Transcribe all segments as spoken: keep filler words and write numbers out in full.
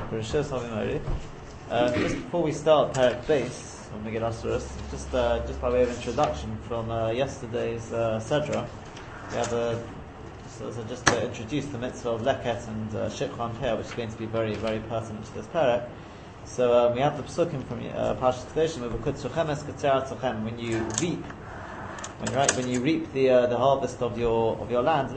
Parashas Havimori. Um, just before we start Perek Beis on Megillah Suras, just uh, just by way of introduction from uh, yesterday's uh, Sedra, we have a so, so just to introduce the mitzvah of Leket and uh, Shikha and Peah, which is going to be very very pertinent to this Perek. So um, we have the psukim from uh, Parshas Kedoshim of V'kutzuchem es ketzerat tzochem. When you reap, when you right, when you reap the uh, the harvest of your of your land,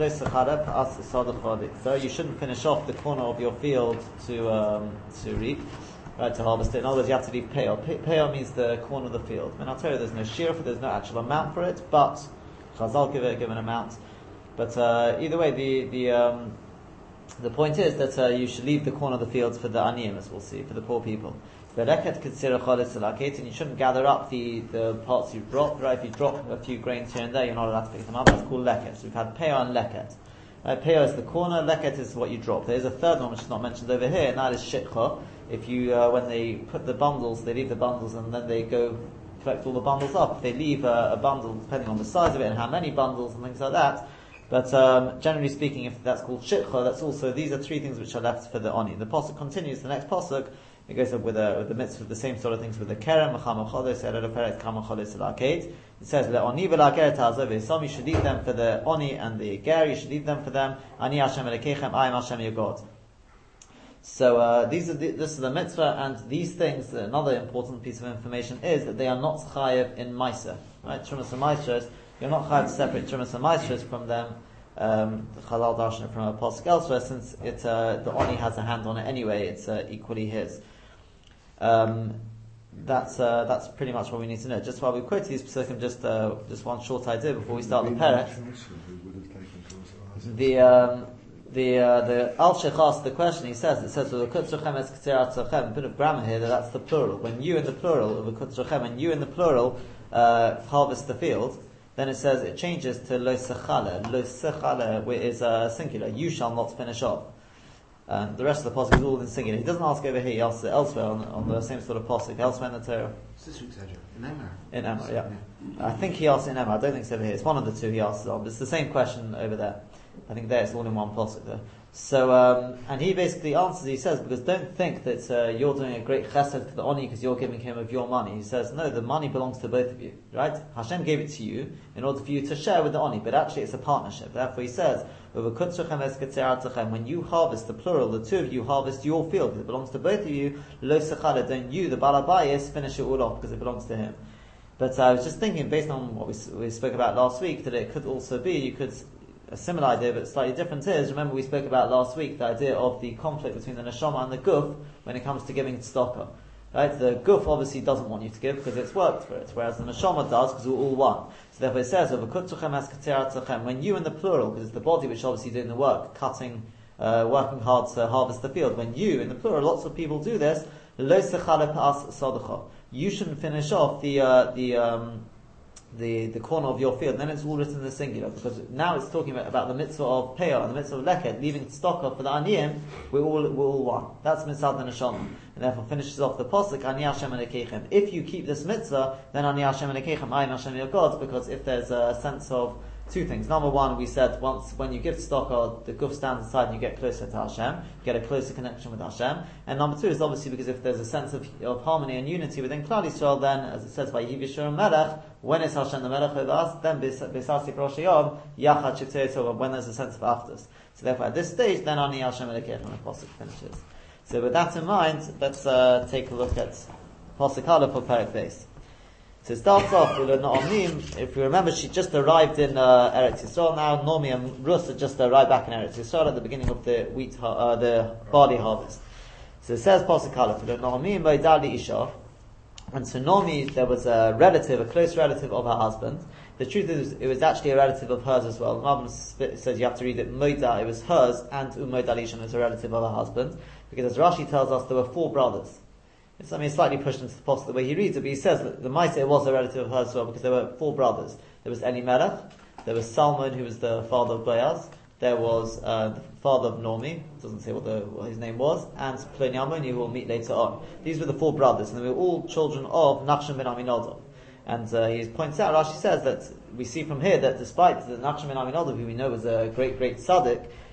so you shouldn't finish off the corner of your field to um, to reap, right, to harvest it. In other words, you have to leave peah. Peah means the corner of the field. And I'll tell you, there's no shear for it, there's no actual amount for it, but Chazal give it a given amount. But uh, either way, the the um, the point is that uh, you should leave the corner of the fields for the aniyim, as we'll see, for the poor people. And you shouldn't gather up the, the parts you've dropped, right? If you drop a few grains here and there, you're not allowed to pick them up. That's called leket. So we've had peah and leket. Right? Peah is the corner, leket is what you drop. There's a third one which is not mentioned over here, and that is shikha. If you, uh, when they put the bundles, they leave the bundles and then they go collect all the bundles up. If they leave a, a bundle, depending on the size of it and how many bundles and things like that. But um, generally speaking, if that's called shikha, that's also, these are three things which are left for the oni. The pasuk continues, the next pasuk, it goes up with, a, with the mitzvah, the same sort of things with the kerem, it says, Le'oni v'la'ker ta'azov, some you should eat them for the oni and the ger, you should eat them for them, ani Hashem elokechem, I am Hashem your God. So uh, these are the, this is the mitzvah, and these things, another important piece of information is that they are not chayev in Maisa. Right? Trumas and Maisros, you're not chayev to separate Trumas and Maisros from them. Um, the Chazal darshan from a pasuk elsewhere, since it, uh, the oni has a hand on it anyway, it's uh, equally his. Um, that's uh, that's pretty much what we need to know. Just while we quote these psukim, just uh, just one short idea before we start the Perek. The um, the uh, the Al Sheikh asked the question. He says it says the V'kutzuchem es ketzerat tzochem. A bit of grammar here that that's the plural. When you in the plural of V'kutzuchem, and you in the plural uh, harvest the field, then it says it changes to lo sechale. Lo sechale is uh, singular. You shall not finish off. Um, the rest of the pasuk is all in singular. He doesn't ask over here, he asks it elsewhere on, on the same sort of pasuk, elsewhere in the Torah. In Emor. In Emor, yeah. yeah. I think he asks it in Emor, I don't think it's over here. It's one of the two he asks it on, but it's the same question over there. I think there it's all in one pasuk there. So, um, and he basically answers, he says, because don't think that uh, you're doing a great chesed to the oni because you're giving him of your money. He says, no, the money belongs to both of you, right? Hashem gave it to you in order for you to share with the oni, but actually it's a partnership. Therefore he says, when you harvest the plural, the two of you harvest your field because it belongs to both of you, lo sechale, don't you, the balabayis, finish it all off because it belongs to him. But uh, I was just thinking, based on what we, we spoke about last week, that it could also be, you could, a similar idea but slightly different is, remember we spoke about last week the idea of the conflict between the neshama and the guf when it comes to giving tzedakah. Right? The guf obviously doesn't want you to give because it's worked for it, whereas the neshama does because we're all one. So therefore it says, when you in the plural, because it's the body which obviously doing the work, cutting, uh, working hard to harvest the field, when you in the plural, lots of people do this, you shouldn't finish off the, uh, the, um, the the corner of your field, and then it's all written in the singular, because now it's talking about, about the mitzvah of peah and the mitzvah of leket, leaving stock up for the aniyim, we're all, we're all one. That's mitzvah the neshama. And therefore finishes off the pasuk, ani Hashem elokechem. If you keep this mitzvah, then ani Hashem elokechem, I am Hashem your God, because if there's a sense of two things. Number one, we said once when you give tzedakah, the guf stands aside and you get closer to Hashem, you get a closer connection with Hashem. And number two is obviously because if there's a sense of, of harmony and unity within Klal Yisrael, then as it says by Yehi V'Yishur Melech, when is Hashem the Melech over us, then B'Sasi Proshayom, Yachad Shitei, when there's a sense of aftus. So therefore at this stage, then Ani Hashem Elokechem, when the pasuk finishes. So with that in mind, let's uh, take a look at pasuk Aleph for Perek Beis. So it starts off with Naomi. If you remember, she just arrived in uh, Eretz Yisrael now. Naomi and Rus had just arrived back in Eretz Yisrael at the beginning of the wheat, uh, the barley harvest. So it says, Pasuk Aleph, Naomi Moidali Isha. And so Naomi, there was a relative, a close relative of her husband. The truth is, it was actually a relative of hers as well. The Rambam says you have to read it Moida, it was hers, and Umoidali Isha was a relative of her husband. Because as Rashi tells us, there were four brothers. It's, I mean, slightly pushed into the post the way he reads it, but he says that the Maaseh was a relative of hers as well, because there were four brothers. There was Elimelech, there was Salmon, who was the father of Boaz, there was uh, the father of Naomi, doesn't say what, the, what his name was, and Ploniamon, who we'll meet later on. These were the four brothers, and they were all children of Nachshon ben Aminadab. And uh, he points out, Rashi says that we see from here that despite the Nachshon ben Aminadab, who we know was a great, great tzaddik,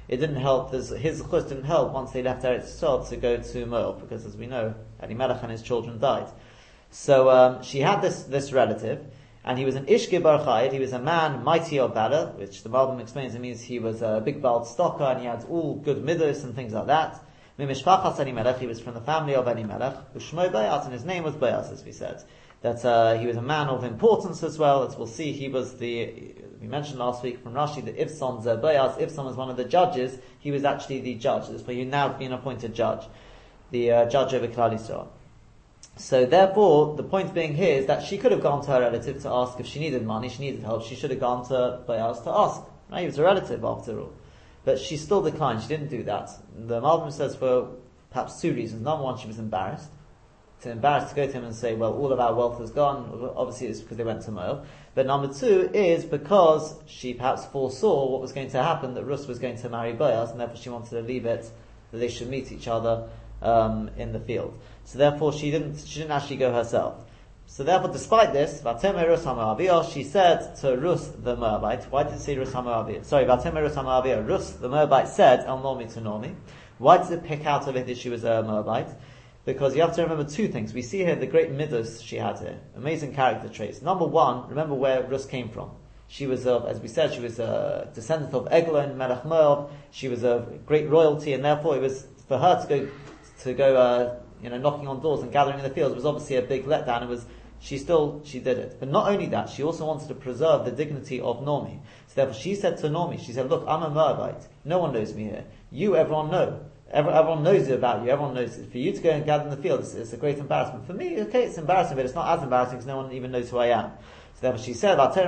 it didn't help, his zechus didn't help once they left Eretz Yisrael to go to Moab, because as we know, Elimelech and his children died. So um, she had this this relative, and he was an Ishke Bar Chayed, he was a man mighty of valor, which the Malbim explains it means he was a big bald stocker, and he had all good midos and things like that. Mimishpachas Elimelech, he was from the family of Elimelech, Ushmo Bayas, and his name was Bayas, as we said. That uh, he was a man of importance as well, as we'll see. He was the, we mentioned last week from Rashi that Ivson Bayas, Ivson was one of the judges, he was actually the judge. This way, he now been appointed judge, the uh, judge over Klal Yisrael. So therefore, the point being here is that she could have gone to her relative to ask if she needed money, she needed help, she should have gone to Bayas to ask. Right? He was a relative after all. But she still declined, she didn't do that. The Malbim says for perhaps two reasons. Number one, she was embarrassed. To embarrassed to go to him and say, well, all of our wealth is gone. Obviously it's because they went to Moab. But number two is because she perhaps foresaw what was going to happen, that Rus was going to marry Boaz, and therefore she wanted to leave it, that they should meet each other um, in the field. So therefore she didn't she didn't actually go herself. So therefore, despite this, Vatemer Rus HaMoabiyah, she said to Rus the Moabite, why did it say Rus HaMoabiyah? Sorry, Vatemer Rus HaMoabiyah, Rus the Moabite said, El Nomi to Nomi. Why does it pick out of it that she was a Moabite? Because you have to remember two things. We see here the great midos she had here. Amazing character traits. Number one, remember where Rus came from. She was of, as we said, she was a descendant of Eglon, Melech Moab. She was of great royalty, and therefore it was, for her to go, to go, uh, you know, knocking on doors and gathering in the fields was obviously a big letdown. It was, she still, she did it. But not only that, she also wanted to preserve the dignity of Nomi. So therefore she said to Nomi, she said, look, I'm a Moabite. No one knows me here. You, everyone know. Everyone knows about you. Everyone knows it. For you to go and gather in the field, it's, it's a great embarrassment. For me, okay, it's embarrassing, but it's not as embarrassing because no one even knows who I am. So therefore she said, that's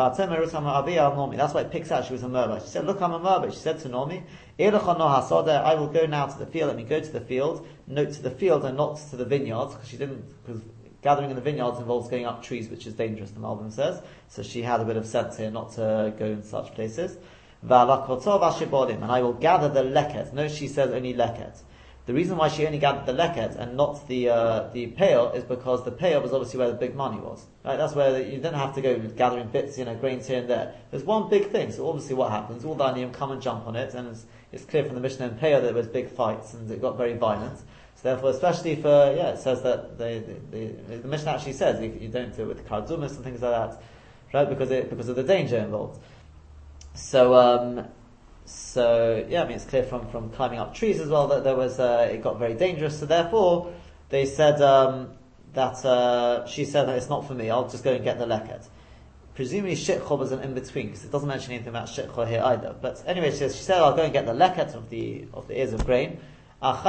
why it picks out she was a Moabite. She said, look, I'm a Moabite. She said to Nomi, I will go now to the field. Let me go to the field. Note to the field and not to the vineyards, because she didn't, because gathering in the vineyards involves going up trees, which is dangerous, the Malbim says. So she had a bit of sense here not to go in such places. And I will gather the leket. No, she says only leket. The reason why she only gathered the leket and not the uh, the peah is because the peah was obviously where the big money was. Right? That's where the, you didn't have to go gathering bits, you know, grains here and there. There's one big thing. So obviously, what happens? All the aniyim come and jump on it, and it's, it's clear from the Mishnah and peah that there was big fights and it got very violent. So therefore, especially for yeah, it says that the the, the, the Mishnah actually says you, you don't do it with kardumas and things like that, right? Because it, because of the danger involved. So, um, so yeah, I mean it's clear from, from climbing up trees as well that there was uh, it got very dangerous. So therefore, they said um, that uh, she said that it's not for me. I'll just go and get the leket. Presumably, shitcho was an in between because it doesn't mention anything about shitcho here either. But anyway, she says she said I'll go and get the leket of the of the ears of grain. After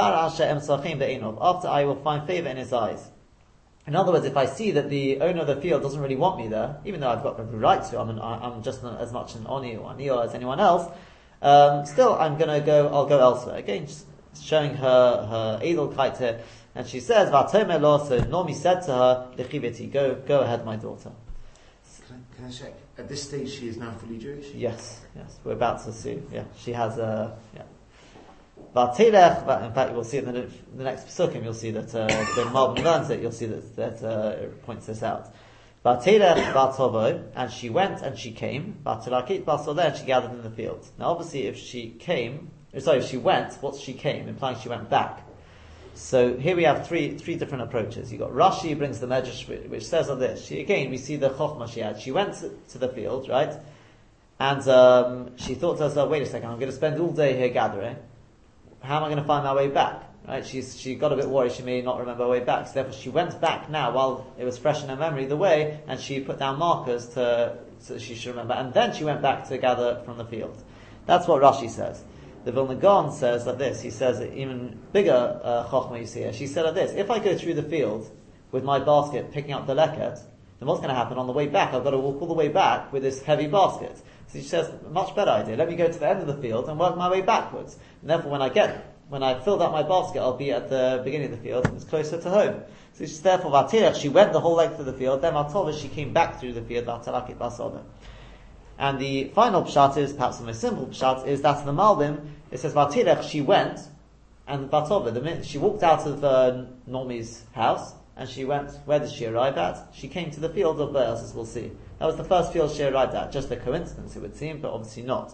I will find favor in his eyes. In other words, if I see that the owner of the field doesn't really want me there, even though I've got the right to, I'm, an, I'm just as much an oni or ani as anyone else, um, still I'm going to go, I'll go elsewhere. Again, just showing her, her edelkeit here. And she says, V'atome lo, so Nomi said to her, L'chiveti, go, go ahead, my daughter. Can I, can I check? At this stage, she is now fully Jewish? Yes, yes, we're about to see. Yeah, she has a, yeah. In fact, we'll see in the, the next Pesukim, you'll see that, uh, when Malbim learns it, you'll see that, that uh, it points this out. And she went and she came, and she gathered in the field. Now obviously if she came, sorry, if she went, what's she came? Implying she went back. So here we have three, three different approaches. You've got Rashi brings the Medrash, which says on this. She, again, we see the Chochmah she had. She went to, to the field, right? And, um, she thought to herself, wait a second, I'm going to spend all day here gathering. How am I going to find my way back? Right? She's, she got a bit worried she may not remember her way back. So therefore she went back now while it was fresh in her memory the way, and she put down markers to, so that she should remember. And then she went back to gather from the field. That's what Rashi says. The Vilna Gaon says like this. He says that even bigger uh, chokhmah you see here. She said like this. If I go through the field with my basket picking up the leket, then what's going to happen on the way back? I've got to walk all the way back with this heavy basket. So she says, much better idea. Let me go to the end of the field and work my way backwards. And therefore when I get, when I filled up my basket, I'll be at the beginning of the field and it's closer to home. So she's therefore, Vatirech, she went the whole length of the field, then Vatova, she came back through the field, Vatalakit Basada. And the final pshat is, perhaps the most simple pshat, is that in the Malbim, it says, Vatirech, she went, and Vatova, the minute she walked out of uh, Normi's house, and she went, where did she arrive at? She came to the field of Boaz, as we'll see. That was the first field she arrived at. Just a coincidence, it would seem, but obviously not.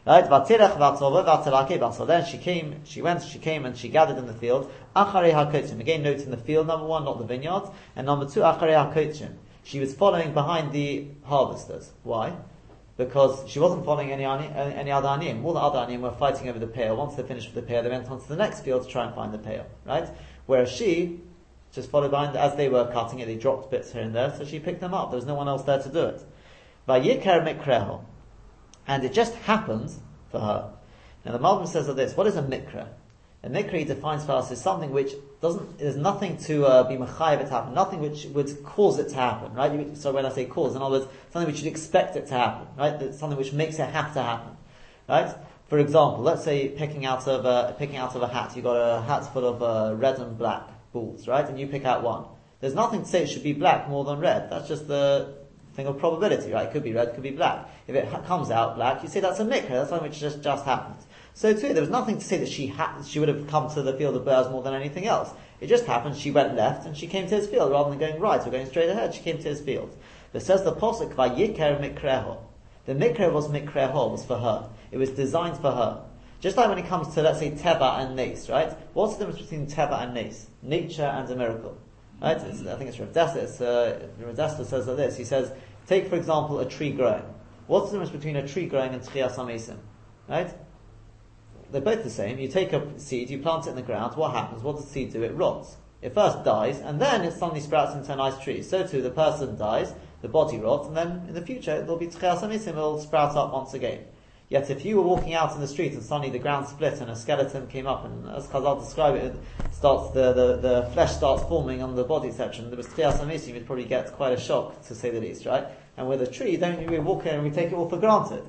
Right? Vatirech vatzova vatilake basal. Then she came, she went, she came and she gathered in the field. Acharei hakotzim. Again, note in the field, number one, not the vineyards. And number two, acharei hakotzim. She was following behind the harvesters. Why? Because she wasn't following any any other aniyim. All the other aniyim were fighting over the peah. Once they finished with the peah, they went on to the next field to try and find the peah. Right? Whereas she just followed behind, as they were cutting it, they dropped bits here and there, so she picked them up. There was no one else there to do it. Vayikar mikreho. And it just happened for her. Now the Malbim says of this, what is a mikra? A mikra, he defines for us, is something which doesn't, there's nothing to uh, be mechayev it to happen, nothing which would cause it to happen, right? You, so when I say cause, in other words, something which you'd expect it to happen, right? That's something which makes it have to happen, right? For example, let's say picking out of a, picking out of a hat, you've got a hat full of uh, red and black balls, right? And you pick out one. There's nothing to say it should be black more than red. That's just the thing of probability, right? It could be red, it could be black. If it ha- comes out black, you say that's a mikra, that's something which just, just happened. So too, there was nothing to say that she ha- she would have come to the field of Boaz more than anything else. It just happened, she went left and she came to his field, rather than going right or going straight ahead, she came to his field. But it says the Posuk, Vayiker mikreho. The mikra was mikreho, was for her. It was designed for her. Just like when it comes to, let's say, teva and nes, right? What's the difference between teva and nes? Nature and a miracle. Right? It's, I think it's Rav Dessler, it's, uh, Rav Dessler says like this. He says, take for example a tree growing. What's the difference between a tree growing and tchias hamesim? Right? They're both the same. You take a seed, you plant it in the ground, what happens? What does the seed do? It rots. It first dies, and then it suddenly sprouts into a nice tree. So too, the person dies, the body rots, and then in the future, there'll be tchias hamesim, it'll sprout up once again. Yet if you were walking out in the street and suddenly the ground split and a skeleton came up, and as Chazal describe it, it starts the, the, the flesh starts forming on the body section, there was tchias hamesim, you'd probably get quite a shock, to say the least, right? And with a tree, don't we walk in and we take it all for granted.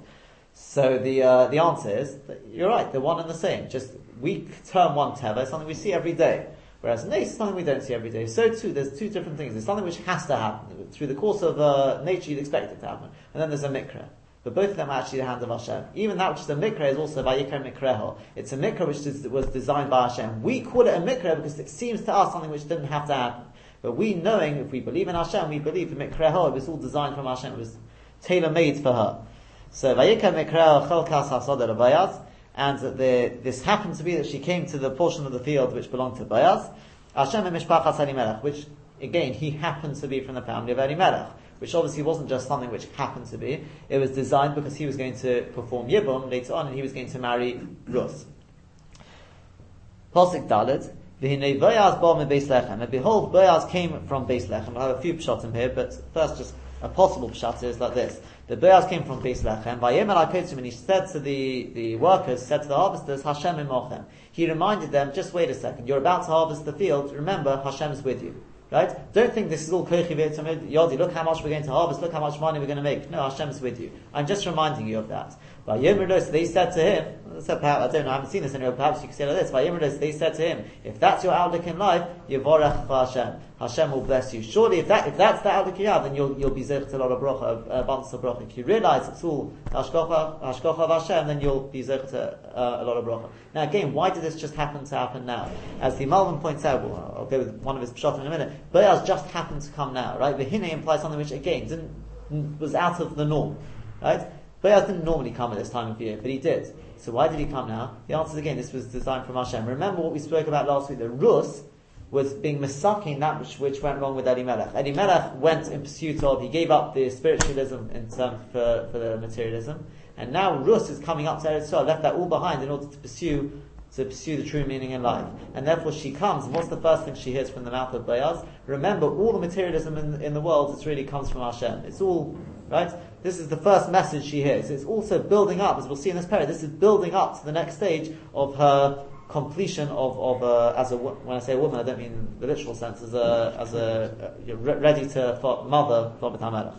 So the uh, the answer is, that you're right, they're one and the same. Just, we term one teva as something we see every day. Whereas nes is something we don't see every day. So too, there's two different things. There's something which has to happen. Through the course of uh, nature, you'd expect it to happen. And then there's a mikra. But both of them are actually the hand of Hashem. Even that which is a mikra is also vayikar mikreho. It's a mikra which is, was designed by Hashem. We call it a mikra because it seems to us something which didn't have to happen. But we knowing, if we believe in Hashem, we believe in mikreho, it was all designed from Hashem. It was tailor-made for her. So vayikar mikreho chelkas hasod el Boaz, and the, this happened to be that she came to the portion of the field which belonged to Boaz. Hashem and mishpachas Elimelech, which again he happened to be from the family of Elimelech. Which obviously wasn't just something which happened to be. It was designed because he was going to perform Yibum later on, and he was going to marry Ruth. Pasuk Dalet, V'hinei Boaz ba min Beis Lechem. And behold, Boaz came from Beis Lechem. I have a few pshatim here, but first just a possible pshat is like this. The Boaz came from Beis Lechem. Vayemer HaKotzim, and he said to the, the workers, said to the harvesters, Hashem imochem. He reminded them, just wait a second, you're about to harvest the field, remember, Hashem is with you. Right? Don't think this is all kochi v'etzamid yodi. Look how much we're going to harvest. Look how much money we're going to make. No, Hashem's with you. I'm just reminding you of that. So they said to him, so perhaps, I don't know, I haven't seen this anywhere, perhaps you could say like this. They said to him, if that's your outlook in life, Yevorech Hashem. Hashem will bless you. Surely if that if that's the outlook you have, then you'll you'll be zech to a lot of bracha, abundance of bracha. If you realize it's all hashkocha hashkocha of Hashem, then you'll be zech to uh, a lot of bracha. Now again, why did this just happen to happen now? As the Malvin points out, well, I'll go with one of his pshat in a minute. Boaz just happened to come now, right? The hine implies something which again didn't was out of the norm, right? Boaz didn't normally come at this time of year, but he did. So why did he come now? The answer is again, this was designed from Hashem. Remember what we spoke about last week, that Rus was being misaking that which, which went wrong with Elimelech. Elimelech went in pursuit of, he gave up the spiritualism in terms for, for the materialism, and now Rus is coming up to Eretz Yisrael, left that all behind in order to pursue to pursue the true meaning in life. And therefore she comes, and what's the first thing she hears from the mouth of Boaz? Remember, all the materialism in, in the world, it really comes from Hashem. It's all, right? This is the first message she hears. It's also building up, as we'll see in this period, this is building up to the next stage of her completion of, of uh, as a, when I say a woman, I don't mean the literal sense, as a, as a, uh, ready to for mother for Beit HaMelech.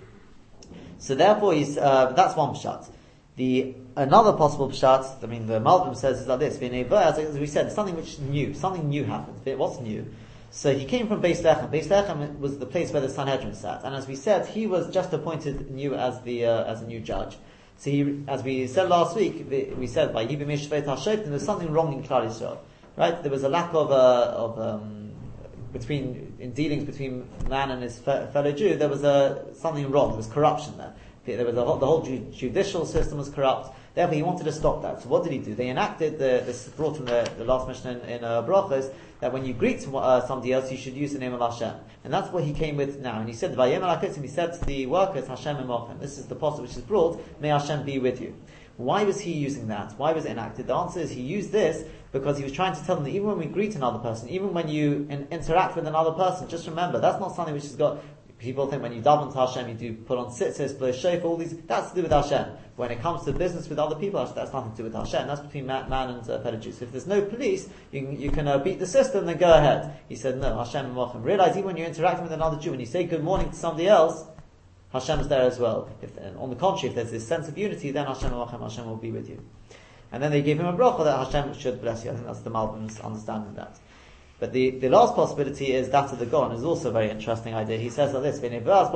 So therefore he's, uh, that's one pshat. The, another possible pshat, I mean the Malbim says is like this, as we said, something which new, something new happened. What's new? So he came from Beis Lechem. Beis Lechem was the place where the Sanhedrin sat, and as we said, he was just appointed new as the, uh, as a new judge. So he, as we said last week, we said by Yibim Shveit HaShoftim, there was something wrong in Klal Yisrael, right? There was a lack of, uh, of, um, between, in dealings between man and his fe- fellow Jew, there was a, something wrong, there was corruption there. There was a whole, the whole ju- judicial system was corrupt. Therefore, he wanted to stop that. So what did he do? They enacted the, this brought from the, the last mission in, in uh, Brachos, that when you greet uh, somebody else, you should use the name of Hashem. And that's what he came with now. And he said, Vayem al-Haketzim, he said to the workers, Hashem emochem. This is the posture which is brought, may Hashem be with you. Why was he using that? Why was it enacted? The answer is he used this because he was trying to tell them that even when we greet another person, even when you in, interact with another person, just remember, that's not something which has got... People think when you daven to Hashem, you do put on tzitzis, blow shofar, all these, that's to do with Hashem. When it comes to business with other people, that's nothing to do with Hashem. That's between man, man and uh, fellow Jews. So if there's no police, you can, you can uh, beat the system, then go ahead. He said, no, Hashem and Mochem. Realize even when you're interacting with another Jew, when you say good morning to somebody else, Hashem is there as well. If, on the contrary, if there's this sense of unity, then Hashem and Mochem, Hashem will be with you. And then they gave him a bracha that Hashem should bless you. I think that's the Malbim's understanding that. But the, the last possibility is that of the Gon, is also a very interesting idea. He says like this, we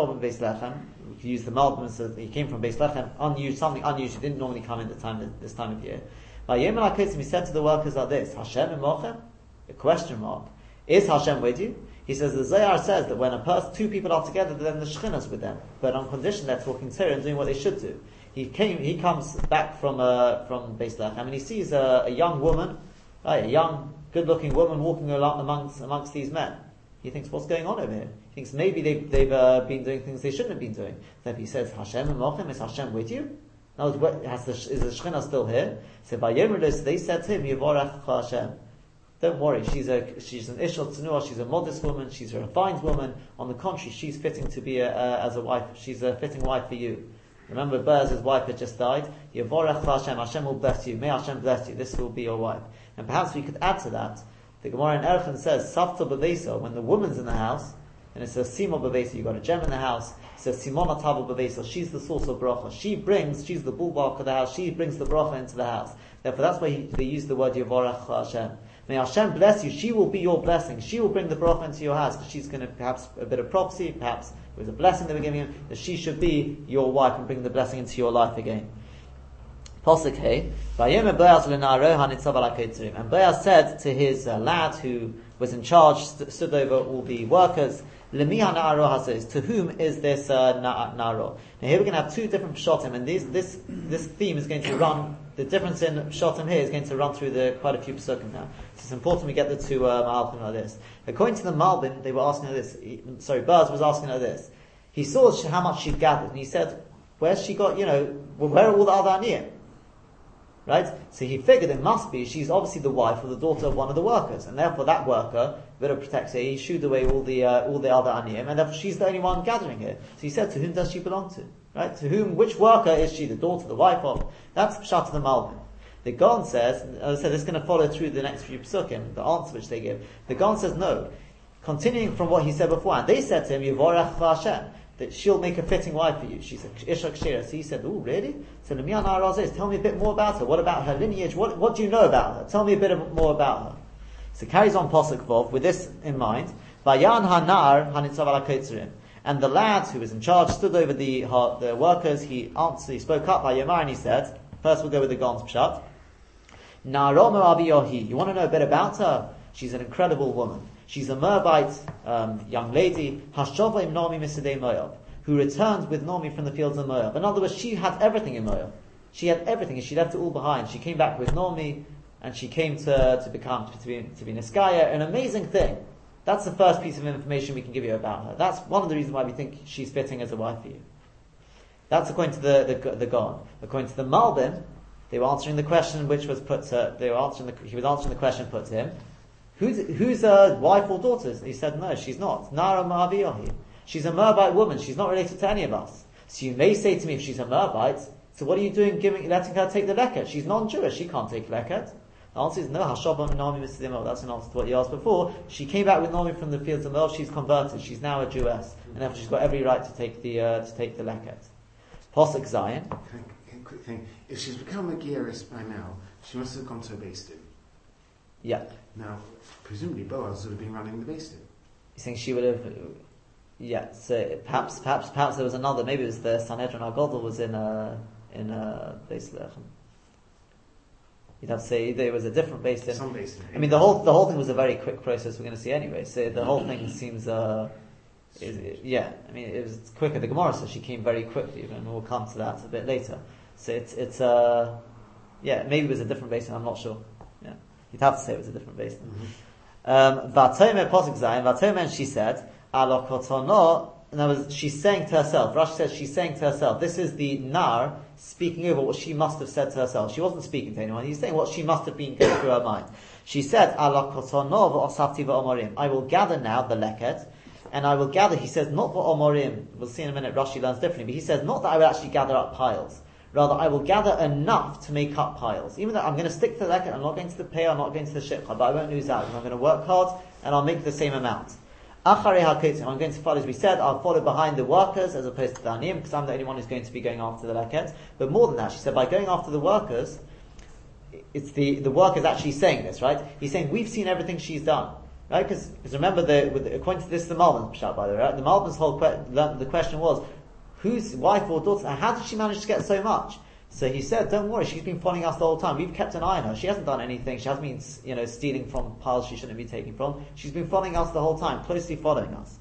could use the Malbim, so he came from Beis Lechem, unusual, something unusual, didn't normally come in the time, this time of year. He said to the workers like this, Hashem emochem? A question mark. Is Hashem with you? He says, the Zohar says that when a person, two people are together, then the Shekhinah is with them. But on condition they're talking Torah and doing what they should do. He came, he comes back from, uh, from Beis Lechem, and he sees a, a young woman, right, a young, good-looking woman walking along amongst amongst these men. He thinks, what's going on over here? He thinks maybe they've, they've uh, been doing things they shouldn't have been doing. Then he says, Hashem emochem, is Hashem with you? Now, is the, is the Shekhinah still here? So by Yomrulus, they said to him, Yevorach Hashem. Don't worry, she's a she's an Ishal Tzanuah, she's a modest woman, she's a refined woman. On the contrary, she's fitting to be a, uh, as a wife. She's a fitting wife for you. Remember, Boaz's wife had just died. Yevorach Hashem, Hashem will bless you. May Hashem bless you. This will be your wife. And perhaps we could add to that. The Gemara in Erechim says, Savta B'Beisa, when the woman's in the house, and it says Simo B'Beisa, you've got a gem in the house, it says Simona Tavo B'Beisa, she's the source of bracha. She brings, she's the bulwark of the house, she brings the bracha into the house. Therefore that's why he, they use the word Yevorach Hashem. May Hashem bless you, she will be your blessing, she will bring the bracha into your house, because she's going to, perhaps a bit of prophecy, perhaps it was a blessing they were giving him, that she should be your wife and bring the blessing into your life again. Pasuk Hey, and Boaz said to his uh, lad who was in charge, st- stood over all the workers, to whom is this uh, na'aro? Now here we're going to have two different pshatim, and these, this this theme is going to run, the difference in pshatim here is going to run through the quite a few psukim now. So it's important we get the two uh, Malbim like this. According to the Malbim, they were asking like this, he, sorry, Boaz was asking like this. He saw how much she'd gathered, and he said, where's she got, you know, where are all the other aniyim? Right? So he figured it must be, she's obviously the wife or the daughter of one of the workers, and therefore that worker, a bit of protection, he shooed away all the uh, all the other aniyim, and therefore she's the only one gathering here. So he said, to whom does she belong to? Right? To whom, which worker is she, the daughter, the wife of? That's Pshat of the Malbim. The Gon says, as I said, it's going to follow through the next few psukim, the answer which they give. The Gon says no. Continuing from what he said before, and they said to him, Yevorach Hashem, that she'll make a fitting wife for you. She's a Isha Kshira. So he said, oh, really? So Lemian Arazes, tell me a bit more about her. What about her lineage? What, what do you know about her? Tell me a bit of, more about her. So carries on Pasuk Vov with this in mind. Vayan Hanar Hanitzav ala Ketzerim. And the lad who was in charge stood over the the workers. He answered, he spoke up by Yomar and he said, first we'll go with the Gon's Pshat. Na'aroma Abi Yohi. You want to know a bit about her? She's an incredible woman. She's a Moabite um, young lady, Hashova im Nomi Misadei Moab, who returned with Nomi from the fields of Moab. In other words, she had everything in Moab. She had everything, and she left it all behind. She came back with Nomi, and she came to to become to be to be Niskaya. An amazing thing. That's the first piece of information we can give you about her. That's one of the reasons why we think she's fitting as a wife for you. That's according to the the, the Gon. According to the Malbim, they were answering the question which was put to. They were answering the. He was answering the question put to him. Who's, who's a wife or daughter? He said, no, she's not. Nara Ma'aviyahi. She's a Moabite woman. She's not related to any of us. So you may say to me, if she's a Moabite, so what are you doing giving, letting her take the leket? She's non-Jewish. She can't take leket. The answer is no. Hashobah Naomi Mister That's an answer to what you asked before. She came back with Naomi from the fields of Moab. She's converted. She's now a Jewess. And therefore she's got every right to take the, uh, to take the leket. Pasuk Zion. Quick thing. If she's become a Gearist by now, she must have gone to a Beis Din. Yeah. Now, presumably Boaz would have been running the Beis Din. You think she would have? Yeah. So perhaps, perhaps, perhaps there was another. Maybe it was the Sanhedrin Agadol was in a in a Beis Lechem. You'd have to say there was a different Beis Din. Some Beis Din. I mean, the whole the whole thing was a very quick process. We're going to see anyway. So the whole thing seems. Uh, Is, yeah, I mean, it was quicker. The Gemara says she came very quickly, and we'll come to that a bit later. So it's, it's, uh, yeah, maybe it was a different basin, I'm not sure. Yeah. You'd have to say it was a different basin. Um, Vatomer Posik Zayin, Vatomer, she said, Alo Kotono, in other words, she's saying to herself, Rashi says she's saying to herself, this is the Nar speaking over what she must have said to herself. She wasn't speaking to anyone, he's saying what she must have been going through her mind. She said, Alo Kotono v'osafti v'omorim, I will gather now the leket, and I will gather, he says, not v'omorim, we'll see in a minute, Rashi learns differently, but he says, not that I will actually gather up piles. Rather, I will gather enough to make up piles. Even though I'm going to stick to the leket, I'm not going to the pay, I'm not going to the shikha, but I won't lose out, because I'm going to work hard, and I'll make the same amount. Acharei hakotzim, I'm going to follow, as we said, I'll follow behind the workers, as opposed to the aniyim, because I'm the only one who's going to be going after the leket. But more than that, she said, by going after the workers, it's the, the workers actually saying this, right? He's saying, we've seen everything she's done. Right? Because remember, the, with, according to this, the Malbim's pshat, by the way, right? The Malbim's whole que- the question was, whose wife or daughter, and how did she manage to get so much? So he said, don't worry, she's been following us the whole time. We've kept an eye on her. She hasn't done anything. She hasn't been, you know, stealing from piles she shouldn't be taking from. She's been following us the whole time, closely following us.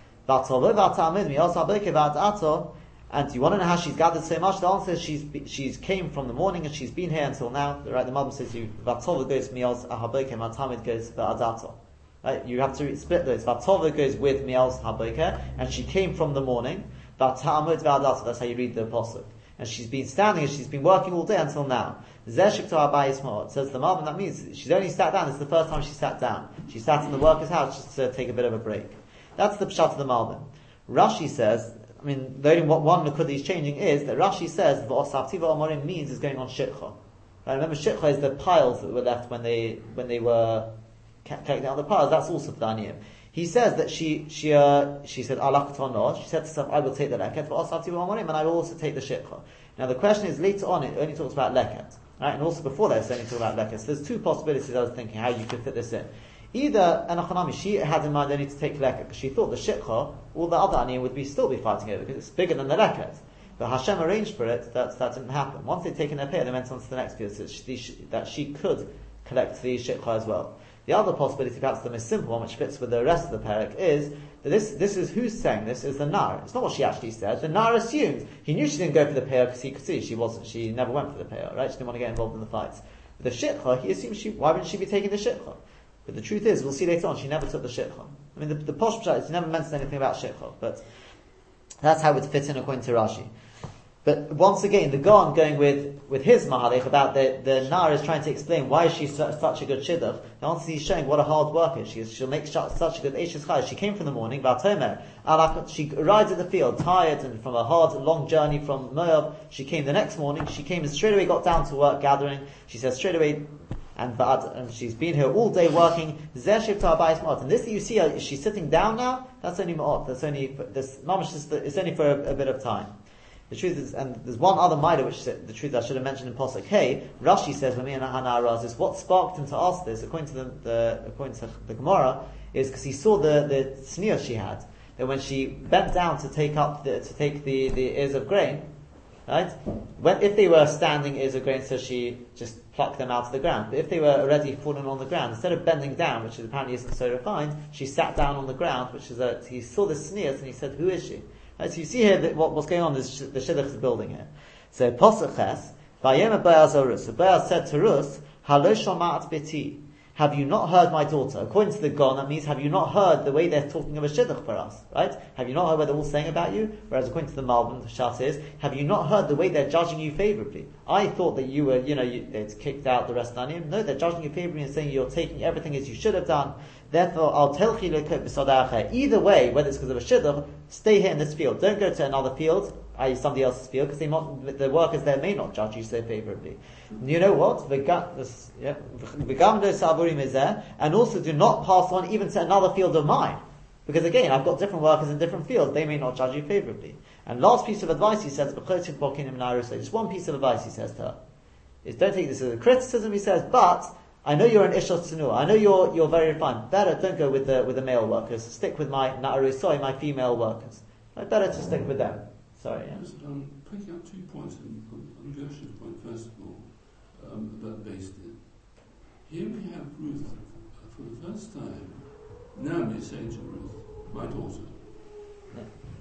And do you want to know how she's gathered so much? The answer is she's she's came from the morning and she's been here until now. Right? The Malbim says you Vatova goes mios ahaboker, Matamid goes va'adato. Right? You have to split those. Vatova goes with mios haboker, and she came from the morning. Vatamid va'adato. That's how you read the pasuk. And she's been standing and she's been working all day until now. Zeshik to Abai Ismail. It says the Malbim, that means she's only sat down. It's the first time she sat down. She sat in the worker's house just to take a bit of a break. That's the pshat of the Malbim. Rashi says, I mean, the only one look that he's changing is that Rashi says v'osafti v'omorim means is going on shikha. Right? Remember, shikha is the piles that were left when they when they were collecting out the piles. That's also for the aniyim. He says that she she uh, she said alakatono. She said to herself, I will take the leket v'osafti v'omorim, and I will also take the shikha. Now the question is, later on it only talks about leket, right? And also before that it's only talking about leket. So there's two possibilities I was thinking how you could fit this in. Either, and Achanami, she had in mind only to take leket because she thought the shikha, all the other aniyim would be still be fighting over because it's bigger than the leket. But Hashem arranged for it that that didn't happen. Once they'd taken their pay, they went on to the next field, so she, that she could collect the shikha as well. The other possibility, perhaps the most simple one, which fits with the rest of the parak, is that this this is who's saying this is the Nar. It's not what she actually said. The Nar assumed he knew she didn't go for the payer because he could see she wasn't. She never went for the payer, right? She didn't want to get involved in the fights. But the shikha, he assumed she. Why wouldn't she be taking the shikha? But the truth is, we'll see later on, she never took the shikha. I mean, the, the posh pshat is, he never mentioned anything about shikha, but that's how it fits in according to Rashi. But once again, the Gaon going with, with his mahalech about the, the Nar is trying to explain why is she su- such a good shidduch. The answer he's showing what a hard worker she is. She'll make sh- such a good Eishes Chai. She came from the morning, Vatomer, she arrived at the field, tired and from a hard, long journey from Moab. She came the next morning, she came and straight away got down to work gathering. She says straight away, and and she's been here all day working. And this that you see, her, she's sitting down now. That's only ma'ot. That's only this. It's only for a, a bit of time. The truth is, and there's one other midah which the truth I should have mentioned in Posuk. Hey, Rashi says when me and Hana is what sparked him to ask this, according to the, the according to the Gemara, is because he saw the the sneer she had. That when she bent down to take up the, to take the, the ears of grain, right? When if they were standing ears of grain, so she just plucked them out of the ground. But if they were already fallen on the ground, instead of bending down, which is apparently isn't so refined, she sat down on the ground, which is a, he saw the sneers and he said, "Who is she?" Right, so you see here that what, what's going on is the shidduch is building here. So Posach Ches, Vayema Boaz Rus. So Boaz said to Rus, "Halo shomat biti." Have you not heard my daughter? According to the Gon, that means have you not heard the way they're talking of a shidduch for us, right? Have you not heard what they're all saying about you? Whereas according to the Malbim, the Shat is, have you not heard the way they're judging you favourably? I thought that you were, you know, you, they'd kicked out the rest of the Aniyim. No, they're judging you favourably and saying you're taking everything as you should have done. Therefore, I'll tell you either way, whether it's because of a shidduch, stay here in this field. Don't go to another field, that is somebody else's field, because they might, the workers there may not judge you so favourably. You know what? Yeah. And also do not pass on even to another field of mine. Because again, I've got different workers in different fields, they may not judge you favourably. And last piece of advice he says, just one piece of advice he says to her, is don't take this as a criticism, he says, but I know you're an Ishot Tzenua, I know you're you're very refined. Better don't go with the with the male workers, stick with my Na'arusoi, my female workers. Right? Better to stick with them. Sorry, yeah. Just um, picking up two points on, on Gershon's point, first of all, um, about based in. Here we have Ruth, uh, for the first time, Naomi saying to Ruth, my daughter,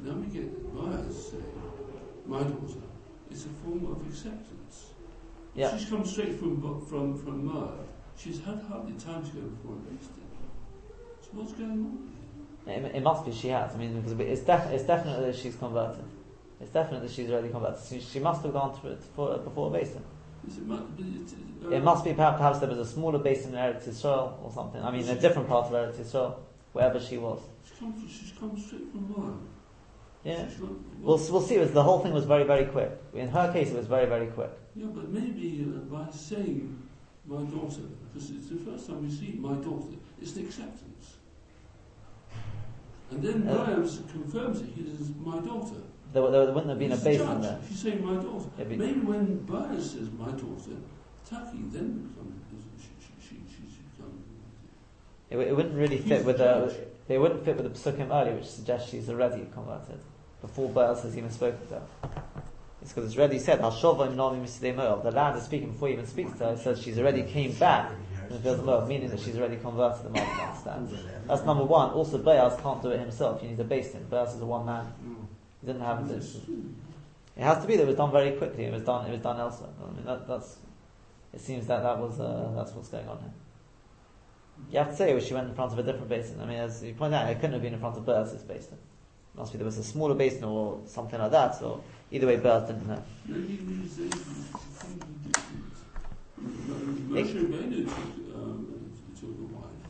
now we get Boaz saying, my daughter, it's a form of acceptance. Yeah. She's come straight from from from Moab. She's had hardly time to go before a based. So what's going on here? It, it must be she has. I mean, because it's, def- it's definitely that she's converted. It's definitely that she's already converted. She, she must have gone through it for, before a basin. Is it, mu- but it, uh, It must be perhaps, perhaps there was a smaller basin in Eretz Yisrael or something. I mean, a different part of Eretz Yisrael, wherever she was. She's come, from, she's come straight from Moab. Yeah. She's gone, We'll, we'll see. It was, the whole thing was very, very quick. In her case, it was very, very quick. Yeah, but maybe uh, by saying my daughter, because it's the first time we see my daughter, it's an acceptance. And then Uh, Boaz confirms it, he says, my daughter. There, there, there wouldn't have been He's a the basin judge. there. She's saying my daughter. It'd be- Maybe when Boaz says my daughter, Taki then becomes, she, she, she, she, she becomes. It, it wouldn't really He's fit with the the. judge. It wouldn't fit with the psukim earlier, which suggests she's already converted before Boaz has even spoken to her. It's because it's already said, "Hashova nami misidei Moab." The lad is speaking before he even speaks to her. It says she's already came back from the fields of Moab, meaning that she's already converted. The Muslim understands. That's number one. Also, Boaz can't do it himself. He needs a basin. Boaz is a one man. He didn't have it. It has to be that it was done very quickly. It was done. It was done elsewhere. I mean, that, that's. It seems that that was uh, that's what's going on here. You have to say she went in front of a different basin. I mean, as you point out, it couldn't have been in front of Boaz's basin. It must be there was a smaller basin or something like that. So either way, Boaz didn't know. Maybe these days something different. Moshe Rabbeinu took, um, took a wife,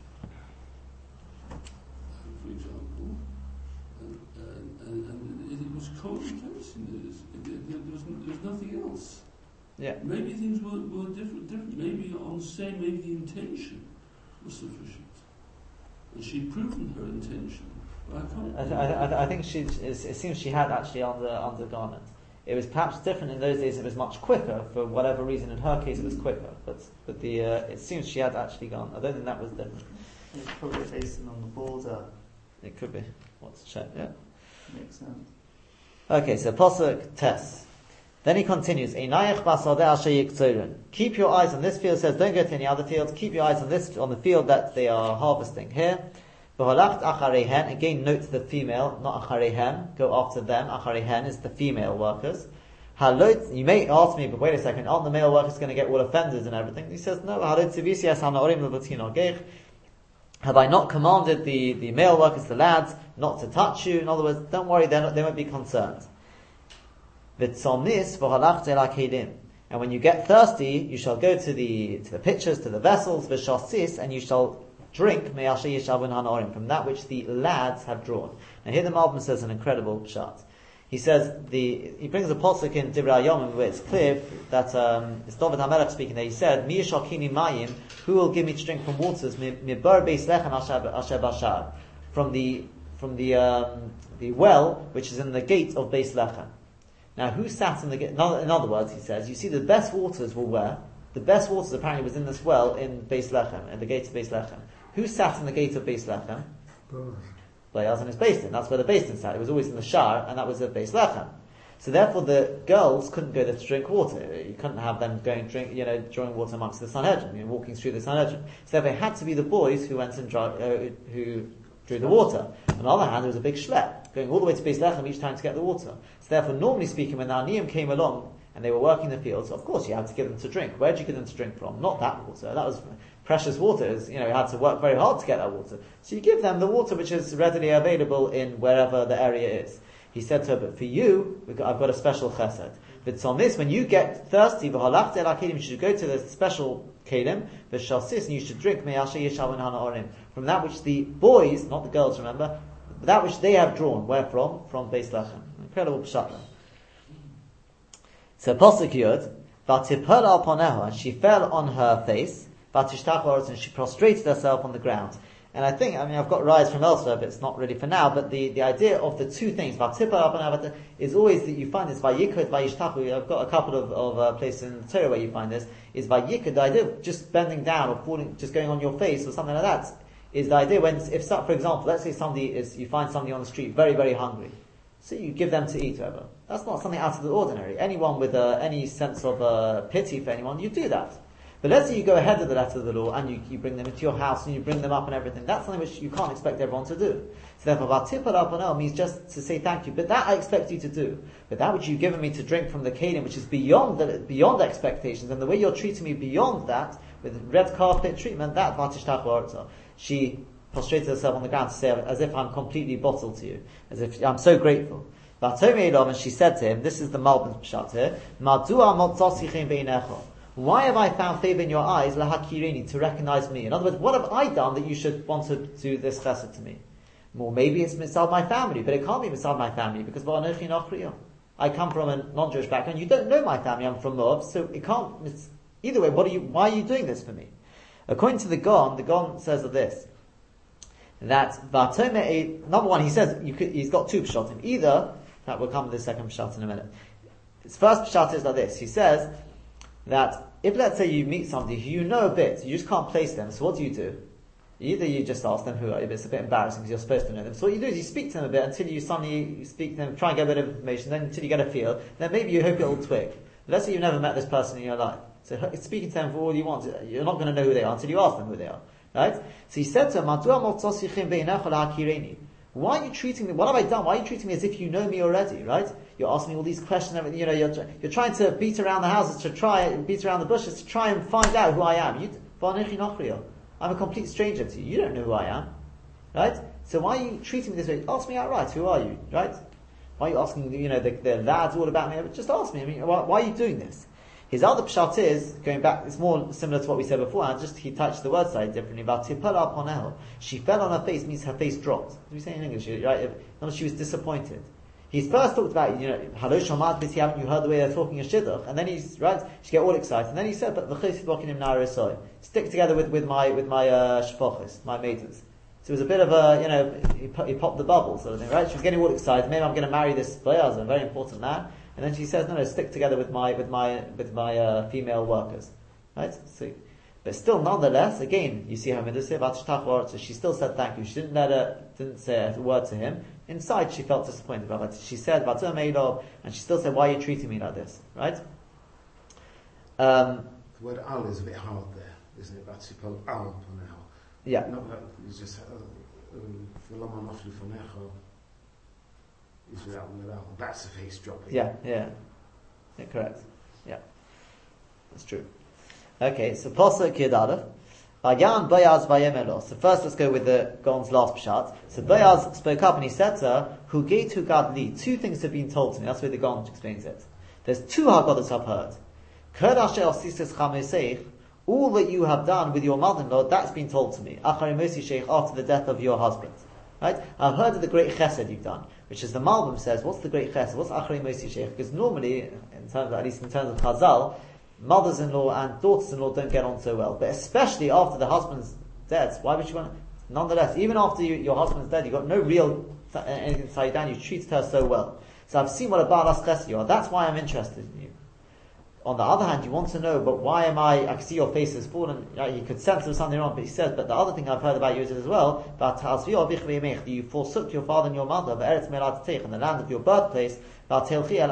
for example, and, and, and, and it, it was contemplation. There was, there, was, there was nothing else. Yeah. Maybe things were, were different, different. Maybe on saying maybe the intention was sufficient. And she'd proven her intention. But I can't. I, th- I, th- I, th- I think she. It seems she had actually under undergone it. It was perhaps different in those days. It was much quicker for whatever reason. In her case, it was quicker. But but the uh, it seems she had actually gone. I don't think that was different. It's probably a basin on the border. It could be. What's check? Yeah. Makes sense. Okay, so Pasuk Tes. Then he continues, Einayach basadeh asher yiktzorun. Keep your eyes on this field. It says, don't go to any other fields. Keep your eyes on this, on the field that they are harvesting here. V'halacht acharehen. Again, note the female, not acharehem. Go after them. Acharehen is the female workers. Halot. You may ask me, but wait a second. Aren't the male workers going to get all offended and everything? He says, no. Halot tzivisi es hanaorim levatino geich. Have I not commanded the, the male workers, the lads, not to touch you? In other words, don't worry, not, they won't be concerned. V'tzomnis v'halach el hakelim. And when you get thirsty, you shall go to the to the pitchers, to the vessels, v'shasis, and you shall drink me'asher yishavun hanaorim, from that which the lads have drawn. Now here the Malbim says an incredible shot. He says the he brings a pasuk in Divrei Yomim where it's clear that um, it's David HaMelech speaking there. He said, "Mi yishalkini mayim, who will give me to drink from waters mi bar beis lechem asher bashar, from the from the um, the well which is in the gate of Beis Lechem." Now, who sat in the gate? In other words, he says, you see, the best waters were where? The best waters apparently was in this well in Beis Lechem, at the gate of Beis Lechem. Who sat in the gate of Beis Lechem? Boaz and his basin. That's where the basin sat. It was always in the shar, and that was at Beis Lechem. So therefore, the girls couldn't go there to drink water. You couldn't have them going drink, you know, drawing water amongst the Sanhedrin, you know, walking through the Sanhedrin. So therefore, it had to be the boys who went and dry, uh, who drew the water. On the other hand, there was a big schlep going all the way to Beis Lechem each time to get the water. So therefore, normally speaking, when the Aniyim came along and they were working the fields, of course you had to give them to drink. Where did you give them to drink from? Not that water. That was precious water. It was, you know, you had to work very hard to get that water. So you give them the water which is readily available in wherever the area is. He said to her, but for you, we've got, I've got a special chesed. But on this, when you get thirsty, you should go to the special kelim, and you should drink from that which the boys, not the girls, remember, that which they have drawn. Where from? From Beis Lechem. Incredible pshat. So Pasuk Yud, Vatipala upon her, and she fell on her face, Vatishtach and she prostrated herself on the ground. And I think, I mean, I've got rise from elsewhere, but it's not really for now, but the, the idea of the two things, Vatipala upon her, is always that you find this, Vayikod, Vayishtachu, I've got a couple of, of uh, places in the Torah where you find this, is Vayikod, the idea of just bending down or falling, just going on your face or something like that, is the idea when, if, for example, let's say somebody is, you find somebody on the street very, very hungry, so you give them to eat, whatever. That's not something out of the ordinary. Anyone with uh, any sense of uh, pity for anyone, you do that. But let's say you go ahead of the letter of the law and you, you bring them into your house and you bring them up and everything. That's something which you can't expect everyone to do. So therefore, Vatipar Aponel means just to say thank you. But that I expect you to do. But that which you've given me to drink from the kelim, which is beyond the, beyond expectations, and the way you're treating me beyond that, with red carpet treatment, that Vatishtach La'arza. She prostrated herself on the ground to say, as if I'm completely bottled to you. As if I'm so grateful. And she said to him, this is the Malbim Pshat here, Madua Motzosichem Beinecha. Why have I found favor in your eyes, lahakirini, to recognize me? In other words, what have I done that you should want to do this chesed to me? Well, maybe it's mitzvah my family, but it can't be mitzvah my family because I come from a non-Jewish background. You don't know my family. I'm from Moab, so it can't. It's, either way, what are you? Why are you doing this for me? According to the Gon, the Gon says of this that number one, he says you could, he's got two pshatim. Either that will come to the second pshat in a minute. His first pshat is like this. He says that if, let's say, you meet somebody who you know a bit, you just can't place them, so what do you do? Either you just ask them who are you, but it's a bit embarrassing because you're supposed to know them. So what you do is you speak to them a bit until you suddenly you speak to them, try and get a bit of information, then until you get a feel, then maybe you hope it'll twig. But let's say you've never met this person in your life. So speaking to them for all you want, you're not going to know who they are until you ask them who they are. Right? So he said to him, why are you treating me, what have I done? Why are you treating me as if you know me already, right? You're asking me all these questions, everything, you know, you're, you're trying to beat around the houses to try, beat around the bushes to try and find out who I am. You, I'm a complete stranger to you. You don't know who I am, right? So why are you treating me this way? Ask me outright, who are you, right? Why are you asking, you know, the, the lads all about me? Just ask me, I mean, why, why are you doing this? His other pshat is, going back, it's more similar to what we said before, and just he touched the word side differently. She fell on her face, means her face dropped. What do we say in English? Right? She was disappointed. He's first talked about, you know, Halo Shamad Bisi, haven't you heard the way they're talking a shidduch? And then he's, right, she get all excited. And then he said, but stick together with, with my, with my, uh, shpochis, my maidens. So it was a bit of a, you know, he, he popped the bubble sort of thing, right? She was getting all excited. Maybe I'm going to marry this Boaz, a very important man. And then she says, no, no, stick together with my, with my, with my, uh, female workers. Right? So, but still, nonetheless, again, you see how so she still said thank you. She didn't let her, didn't say a word to him. Inside, she felt disappointed about it. She said, and she still said, why are you treating me like this? Right? Um, the word al is a bit hard there, isn't it? Batzipal al poneho. Yeah. Not that, it's just, v'lama naflu fonecho. Is without, without, that's the face dropping. Yeah, yeah. Yeah, correct. Yeah. That's true. Okay, so Pasuk Yadalef. Vayan Boaz vayemelo. So first let's go with the Gon's last pshat. So Boaz spoke up and he said to her, Hu gate hu gad li. Two things have been told to me. That's where the Gon explains it. There's two Haggadahs I've heard. Kod asher osisis chameseich. All that you have done with your mother-in-law, that's been told to me. Achari Mosi Sheikh, after the death of your husband. Right? I've heard of the great chesed you've done. Which is the Malbim says, what's the great chesed? What's Achari Mosi Sheikh? Because normally, in terms of, at least in terms of Chazal, mothers-in-law and daughters-in-law don't get on so well. But especially after the husband's dead, why would you want to? Nonetheless, even after you, your husband's dead, you've got no real anything to tie you down, you treated her so well. So I've seen what a Ba'alas Chesed you are. That's why I'm interested in you. On the other hand, you want to know, but why am I, I can see your face has fallen, right? You could sense there's something wrong, but he says, but the other thing I've heard about you is as well, that you forsook your father and your mother, in the land of your birthplace, and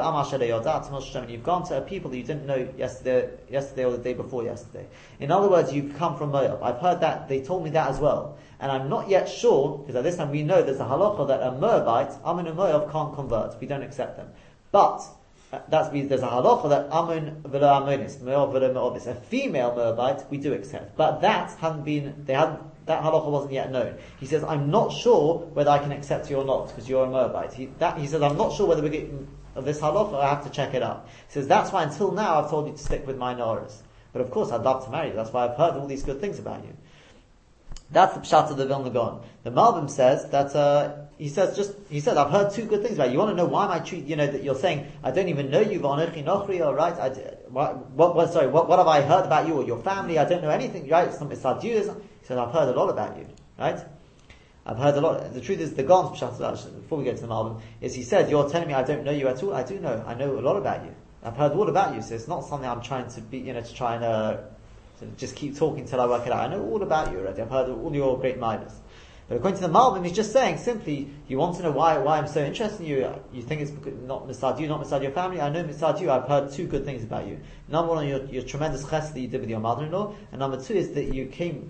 you've gone to a people that you didn't know yesterday, yesterday or the day before yesterday. In other words, you've come from Moab. I've heard that, they told me that as well. And I'm not yet sure, because at this time we know there's a halacha that a Moabite, Amun and Moab can't convert. We don't accept them. But, that's because there's a halacha that Amun v'lo Amonis, Moab v'lo Moabis, a female Moabite, we do accept. But that hadn't been, they hadn't, that halacha wasn't yet known. He says, I'm not sure whether I can accept you or not, because you're a Moabite. He, that, he says, I'm not sure whether we're getting of this halacha, I have to check it out. He says, that's why until now I've told you to stick with my Noras. But of course, I'd love to marry you. That's why I've heard all these good things about you. That's the pshat of the Vilna Gaon. The Malbim says that, uh, he says just, he said, I've heard two good things about you. You want to know why am I treat, you know, that you're saying, I don't even know you, V'anochi Nochri, or right? I, what, what, what, sorry, what, what have I heard about you or your family? I don't know anything, right? It's, it's our Judaism. He said, I've heard a lot about you, right? I've heard a lot. The truth is, the Gaon's pshat, before we get to the Malbim, is he said, you're telling me I don't know you at all. I do know. I know a lot about you. I've heard all about you. So it's not something I'm trying to be, you know, to try and, uh, to just keep talking till I work it out. I know all about you already. I've heard all your great midas. But according to the Malbim, he's just saying simply, you want to know why why I'm so interested in you. You think it's not misad you, not misad your family. I know misad you. I've heard two good things about you. Number one, your, your tremendous chesed that you did with your mother-in-law, and number two is that you came,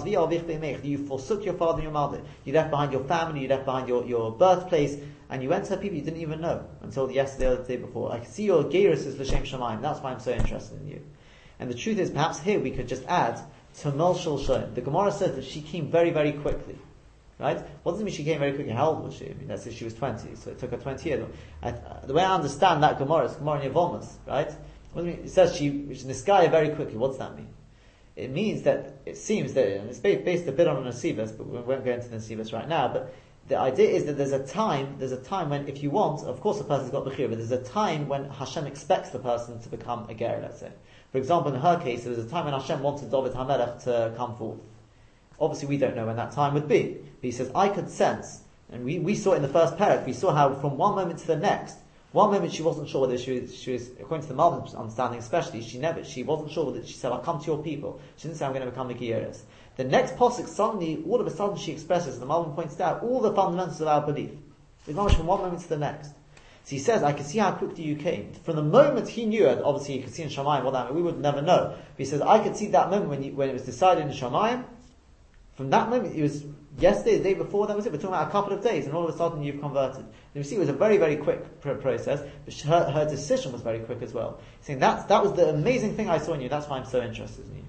you forsook your father and your mother. You left behind your family, you left behind your, your birthplace, and you went to people you didn't even know until yesterday or the day before. I can see your gerus is l'shem shamayim. That's why I'm so interested in you. And the truth is, perhaps here we could just add Tamil Shul Shem. The Gemara says that she came very, very quickly. Right? What does it mean she came very quickly? How old was she? I mean, let's say she was twenty, so it took her twenty years. I, uh, the way I understand that Gemara is Gemara in Yevomas, right? What does it mean? It says she was Niskaya very quickly. What does that mean? It means that, it seems that, and it's based, based a bit on an Nesivas, but we won't go into the Nesivas right now, but the idea is that there's a time, there's a time when, if you want, of course the person's got Bechira, but there's a time when Hashem expects the person to become a Ger, let's say. For example, in her case, there was a time when Hashem wanted David HaMelech to come forth. Obviously we don't know when that time would be. But he says, I could sense, and we, we saw it in the first parak, we saw how from one moment to the next, one moment she wasn't sure whether she was, she was according to the Malbim's understanding especially, she never, she wasn't sure whether, she said, I'll come to your people. She didn't say, I'm going to become a Gieris. The next posuk, suddenly, all of a sudden she expresses, the Malbim points out, all the fundamentals of our belief. It's not from one moment to the next. So he says, I can see how quickly you came. From the moment he knew it, obviously you could see in Shamayim what that meant, we would never know. But he says, I could see that moment when, you, when it was decided in Shamayim. From that moment, it was yesterday, the day before, that was it. We're talking about a couple of days, and all of a sudden you've converted. And you see, it was a very, very quick pr- process, but her, her decision was very quick as well. He's saying that's, that was the amazing thing I saw in you, that's why I'm so interested in you.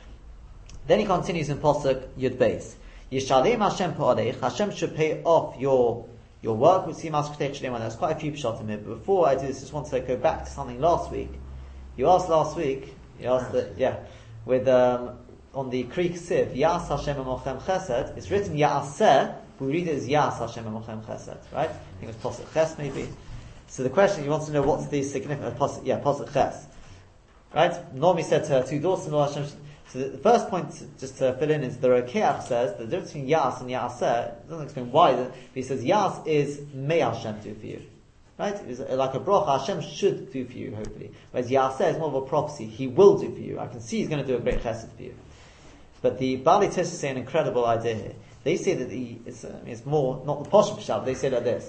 Then he continues in Posuk Yud Beis. Yishalem Hashem pa'alech, Hashem should pay off your, your work with Simas K'tech Shlema. There's quite a few pshatim here, but before I do this, I just want to go back to something last week. You asked last week, you asked that, yeah, with, um, on the Creek Siv, Yas Hashem Emochem Chesed, it's written Ya'aseh, we read it as Yas Hashem Emochem Chesed, right? I think it was Posuk Ches maybe. So the question, you want to know what's the significance of Posuk, yeah, Posuk Ches. Right? Normally said to her two daughters-in-law, Hashem, so the, the first point, to, just to fill in, is the Rokeach says, the difference between Yas and Ya'aseh, doesn't explain why, but he says Yas is May Hashem do for you. Right? It's like a bracha Hashem should do for you, hopefully. Whereas Ya'aseh is more of a prophecy, He will do for you. I can see He's going to do a great chesed for you. But the Bali Tish say an incredible idea here. They say that the, it's, uh, it's more, not the Posh Pshat, they say like this.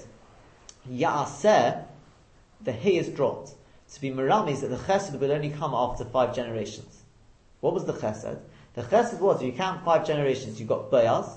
Ya'aseh, the hay is dropped. To be Merami is that the chesed will only come after five generations. What was the chesed? The chesed was, if you count five generations, you've got Boaz,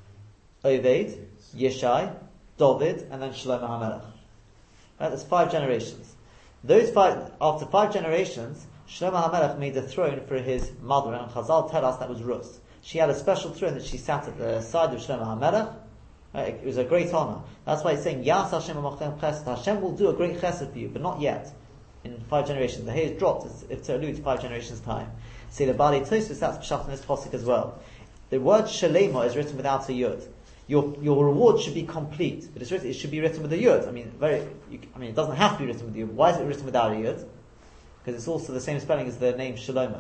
Oved, Yeshai, David, and then Shlomo HaMelech. Right, there's five generations. Those five, after five generations, Shlomo HaMelech made a throne for his mother, and Chazal tell us that was Rus. She had a special throne that she sat at the side of Shlomo HaMelech. Right, it was a great honor. That's why he's saying, Yas Hashem Emochem Chesed. Hashem will do a great chesed for you, but not yet. In five generations. The hay is dropped, as if to allude to five generations' time. See, the Bali Tosfos, that's pshat in this posuk as well. The word Shalema is written without a yud. Your your reward should be complete, but it's written, it should be written with a yud. I mean, very. You, I mean, it doesn't have to be written with a yud. Why is it written without a yud? Because it's also the same spelling as the name Shlomo.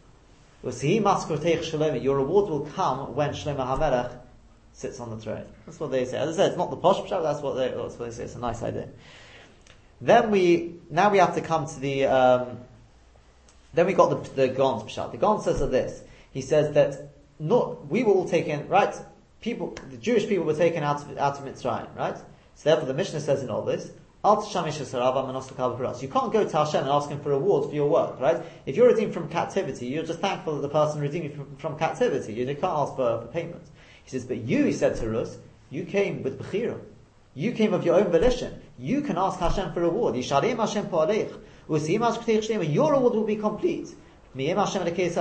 Your reward will come when Shlomo HaMelech sits on the throne. That's what they say. As I said, it's not the posh pshat, that's what they, that's what they say. It's a nice idea. Then we, now we have to come to the, um, then we got the, the Gon's pshat. The Gon says of this. He says that, not, we were all taken, right? People, the Jewish people were taken out of, out of Mitzrayim, right? So therefore the Mishnah says in all this, you can't go to Hashem and ask Him for rewards for your work, right? If you're redeemed from captivity, you're just thankful that the person redeemed you from, from captivity. You can't ask for, for payment. He says, but you, he said to Rus, you came with Bechira. You came of your own volition. You can ask Hashem for reward. Your reward will be complete. Because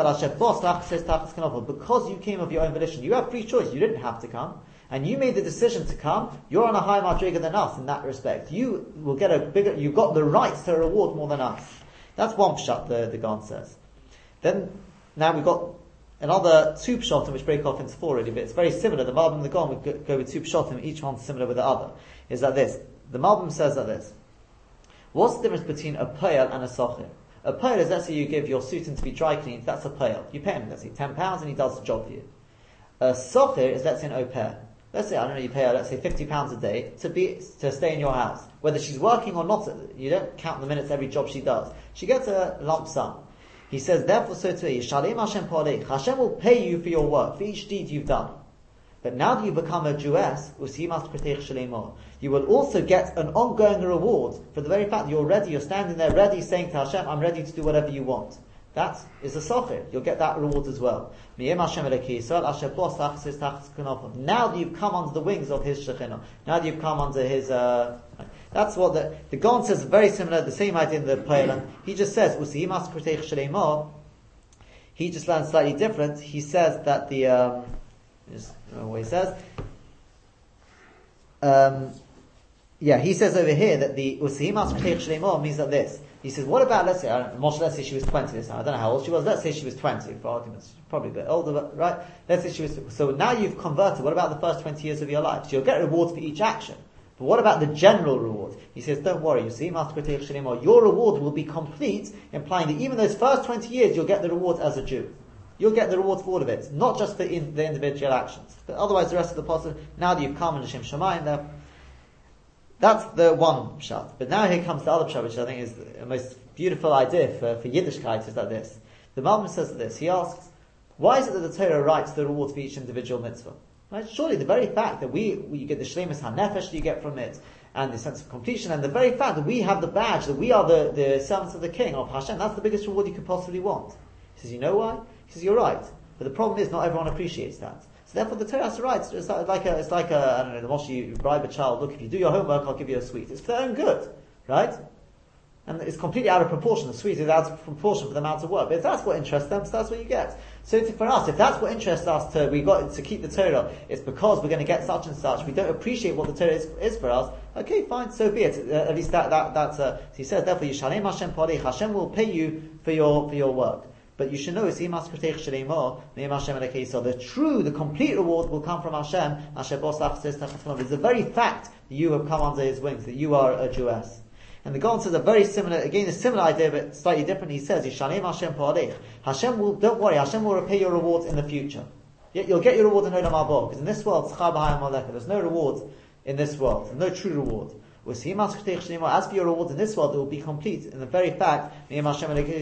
you came of your own volition. You have free choice. You didn't have to come. And you made the decision to come. You're on a higher madriga than us in that respect. You will get a bigger, you've got the right to a reward more than us. That's one pshat, the, the Gan says. Then, now we've got another two pshatim which break off into four really, but it's very similar. The Malbim and the Gan would go with two pshatim, each one similar with the other. Is that this? The Malbim says that this. What's the difference between a payal and a sochir? A payal is, let's say you give your suitin to be dry cleaned, that's a payal. You pay him, let's say, ten pounds and he does the job for you. A sochir is, let's say, an au pair. Let's say, I don't know, you pay her, let's say, fifty pounds a day to be, to stay in your house. Whether she's working or not, you don't count the minutes every job she does. She gets a lump sum. He says, therefore, so to you, Shalem Hashem Pa'alech. Hashem will pay you for your work, for each deed you've done. But now that you become a Jewess, you will also get an ongoing reward for the very fact that you're ready, you're standing there ready, saying to Hashem, I'm ready to do whatever you want. That is a socher. You'll get that reward as well. Now that you've come under the wings of His Shekhinah, now that you've come under His, uh, that's what the, the Gaon says, very similar, the same idea in the Peilan. He just says, he just learns slightly different. He says that the, um, just remember what he says. Um, yeah, he says over here that the Usihimas P'tech Shleimah means like this. He says, what about, let's say, I don't know, Moshe, let's say she was twenty this time. I don't know how old she was. Let's say she was twenty, for arguments. Probably a bit older, but, right? Let's say she was, so now you've converted. What about the first twenty years of your life? So you'll get rewards for each action. But what about the general reward? He says, don't worry, you see, your reward will be complete, implying that even those first twenty years, you'll get the reward as a Jew. You'll get the reward for all of it, not just for in, the individual actions. But otherwise, the rest of the positive, now that you've come in Hashem Shemayim there, that's the one pshat. But now here comes the other pshat, which I think is the most beautiful idea for, for Yiddishkeit, is like this. The Malbim says this, he asks, why is it that the Torah writes the reward for each individual mitzvah? Right? Surely the very fact that we, we you get the shleimus hanefesh that you get from it, and the sense of completion, and the very fact that we have the badge, that we are the, the servants of the King, of Hashem, that's the biggest reward you could possibly want. He says, you know why? He says, you're right. But the problem is, not everyone appreciates that. So therefore the Torah has to write. It's like a, it's like a, I don't know, the Moshe, you bribe a child, look, if you do your homework, I'll give you a sweet. It's for their own good. Right? And it's completely out of proportion. The sweet is out of proportion for the amount of work. But if that's what interests them, so that's what you get. So for us, if that's what interests us to, we got to keep the Torah, it's because we're going to get such and such, we don't appreciate what the Torah is, is for us, okay, fine, so be it. Uh, at least that, that, that's, uh, so he says, therefore, Yishalem Hashem Parech, Hashem will pay you for your, for your work. But you should know, the true, the complete reward will come from Hashem. It's the very fact that you have come under His wings, that you are a Jewess. And the Gaon says a very similar, again a similar idea, but slightly different. He says, Yishalem Hashem Parech. Hashem will, don't worry, Hashem will repay your rewards in the future. You'll get your reward in Olam Haba, because in this world, there's no reward in this world, no true reward. As for your reward in this world, it will be complete in the very fact, in this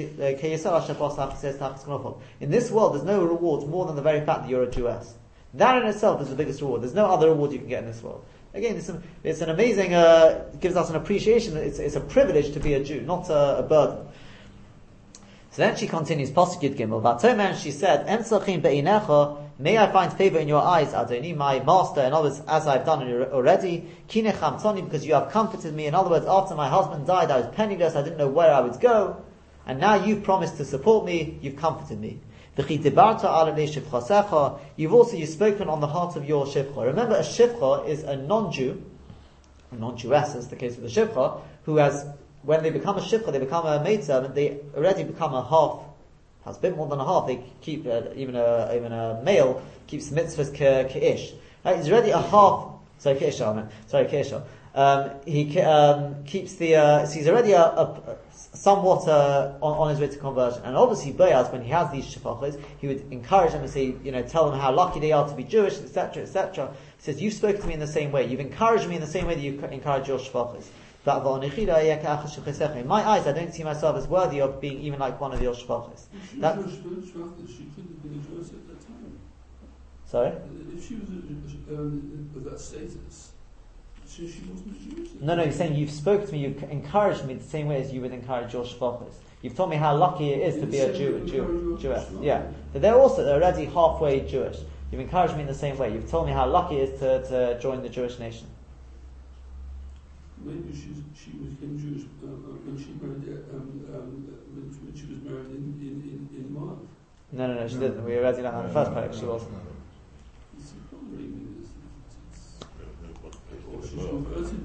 world, there's no reward more than the very fact that you're a Jewess. That in itself is the biggest reward. There's no other reward you can get in this world. Again, it's an, it's an amazing, uh, gives us an appreciation that it's, it's a privilege to be a Jew, not a, a burden. So then she continues, Pasuk Yud Gimel, Vatomer, she said, may I find favor in your eyes, Adoni, my master, in other words, as I've done already, Kine Chamtoni, because you have comforted me. In other words, after my husband died, I was penniless, I didn't know where I would go, and now you've promised to support me, you've comforted me. You've also, you've spoken on the heart of your shivcha. Remember, a shivcha is a non-Jew, a non-Jewess, as the case with the shivcha, who has, when they become a shivcha, they become a maidservant, they already become a half, has a bit more than a half. They keep uh, even a even a male keeps mitzvahs keish. Right? He's already a half. Sorry, keisha. I mean, sorry, keisha. Um, he um, keeps the. Uh, so he's already a, a somewhat uh, on, on his way to conversion. And obviously, Boaz, when he has these shefachos, he would encourage them and say, you know, tell them how lucky they are to be Jewish, et cetera, et cetera. He says, "You've spoken to me in the same way. You've encouraged me in the same way that you encourage your shefachos." In my eyes, I don't see myself as worthy of being even like one of your shvachos. She was she couldn't have been a Jewess at that time. Sorry? If she was um, of that status, she, she wasn't a Jewess. No, no, you're saying you've spoken to me, you've encouraged me the same way as you would encourage your shvachos. You've told me how lucky it is to be a Jew, Jew, Jewess. Yeah. But they're also they're already halfway Jewish. You've encouraged me in the same way. You've told me how lucky it is to, to join the Jewish nation. Maybe she's, she became Jewish uh, when she married, um, um, when, when she was married in in in, in Moab. No, no, no, she no, didn't. We already know in the first part she wasn't. It's probably it's, it's, or she's converted.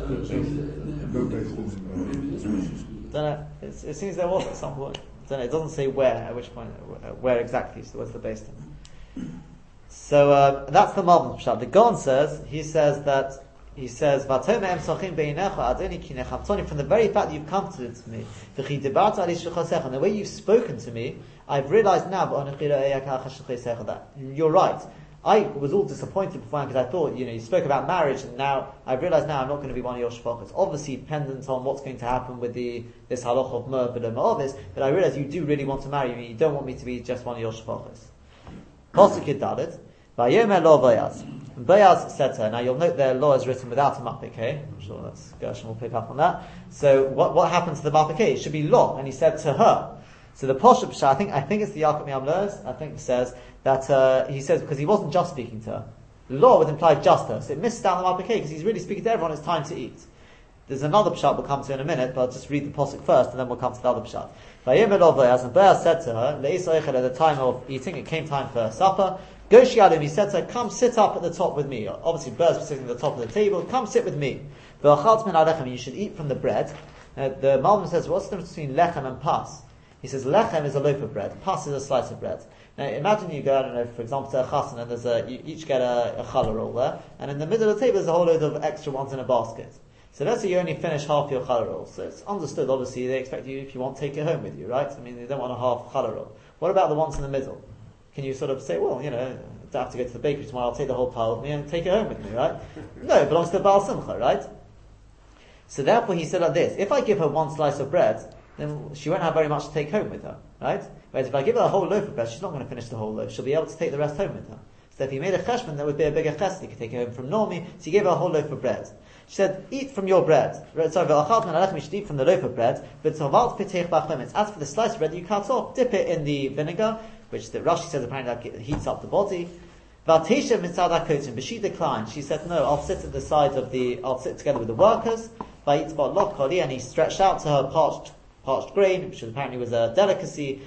Maybe that's why she's converted. Don't know. It's, it seems there was at some point. Don't know. It doesn't say where. At which point? Where exactly? So what's the base then? So uh, that's the Malbim Pshat. The Gaon says he says that. He says, from the very fact that you've comforted to me, and the way you've spoken to me, I've realized now that you're right. I was all disappointed beforehand because I thought, you know, you spoke about marriage, and now I've realized now I'm not going to be one of your shvachos. Obviously, dependent on what's going to happen with the this halach of mer b'lo this, but I realize you do really want to marry me. You don't want me to be just one of your shvachos. Pasuk Yud Dalet. Vayomer lo Boaz. And Boaz said to her, now you'll note their law is written without a mapike. I'm sure that's Gershon will pick up on that. So what what happened to the mapike? It should be law. And he said to her. So the Poshup Pshat, I think I think it's the Yaakov Mi'am I think it says that uh, he says because he wasn't just speaking to her. Law would imply just her. So it missed down the mapike because he's really speaking to everyone. It's time to eat. There's another pshat we'll come to in a minute, but I'll just read the posuk first, and then we'll come to the other pshat. Vayomer lo Boaz, and Boaz said to her, Le'is oichel, at the time of eating, it came time for supper. Go shialim, he said to her, come sit up at the top with me. Obviously, Boaz was sitting at the top of the table. Come sit with me. V'achalt min alechem, you should eat from the bread. Uh, the Malbim says, what's the difference between lechem and pas? He says lechem is a loaf of bread, pas is a slice of bread. Now imagine you go, I don't know, for example, to a chassan, and there's a, you each get a, a challah roll there, and in the middle of the table there's a whole load of extra ones in a basket. So let's say you only finish half your challah roll. So it's understood, obviously, they expect you, if you want, take it home with you, right? I mean, they don't want a half challah roll. What about the ones in the middle? Can you sort of say, well, you know, I don't have to go to the bakery tomorrow, I'll take the whole pile with me and take it home with me, right? No, it belongs to the Baal Simcha, right? So therefore he said like this, if I give her one slice of bread, then she won't have very much to take home with her, right? Whereas if I give her a whole loaf of bread, she's not going to finish the whole loaf. She'll be able to take the rest home with her. So if he made a cheshbon, that would be a bigger chesed. He could take it home from Normi. So he gave her a whole loaf of bread. She said, eat from your bread. Sorry, you should eat from the loaf of bread. But as for the slice of bread that you cut off, dip it in the vinegar, which the Rashi says apparently that heats up the body. But she declined. She said, no, I'll sit at the side of the, I'll sit together with the workers. And he stretched out to her parched parched grain, which apparently was a delicacy.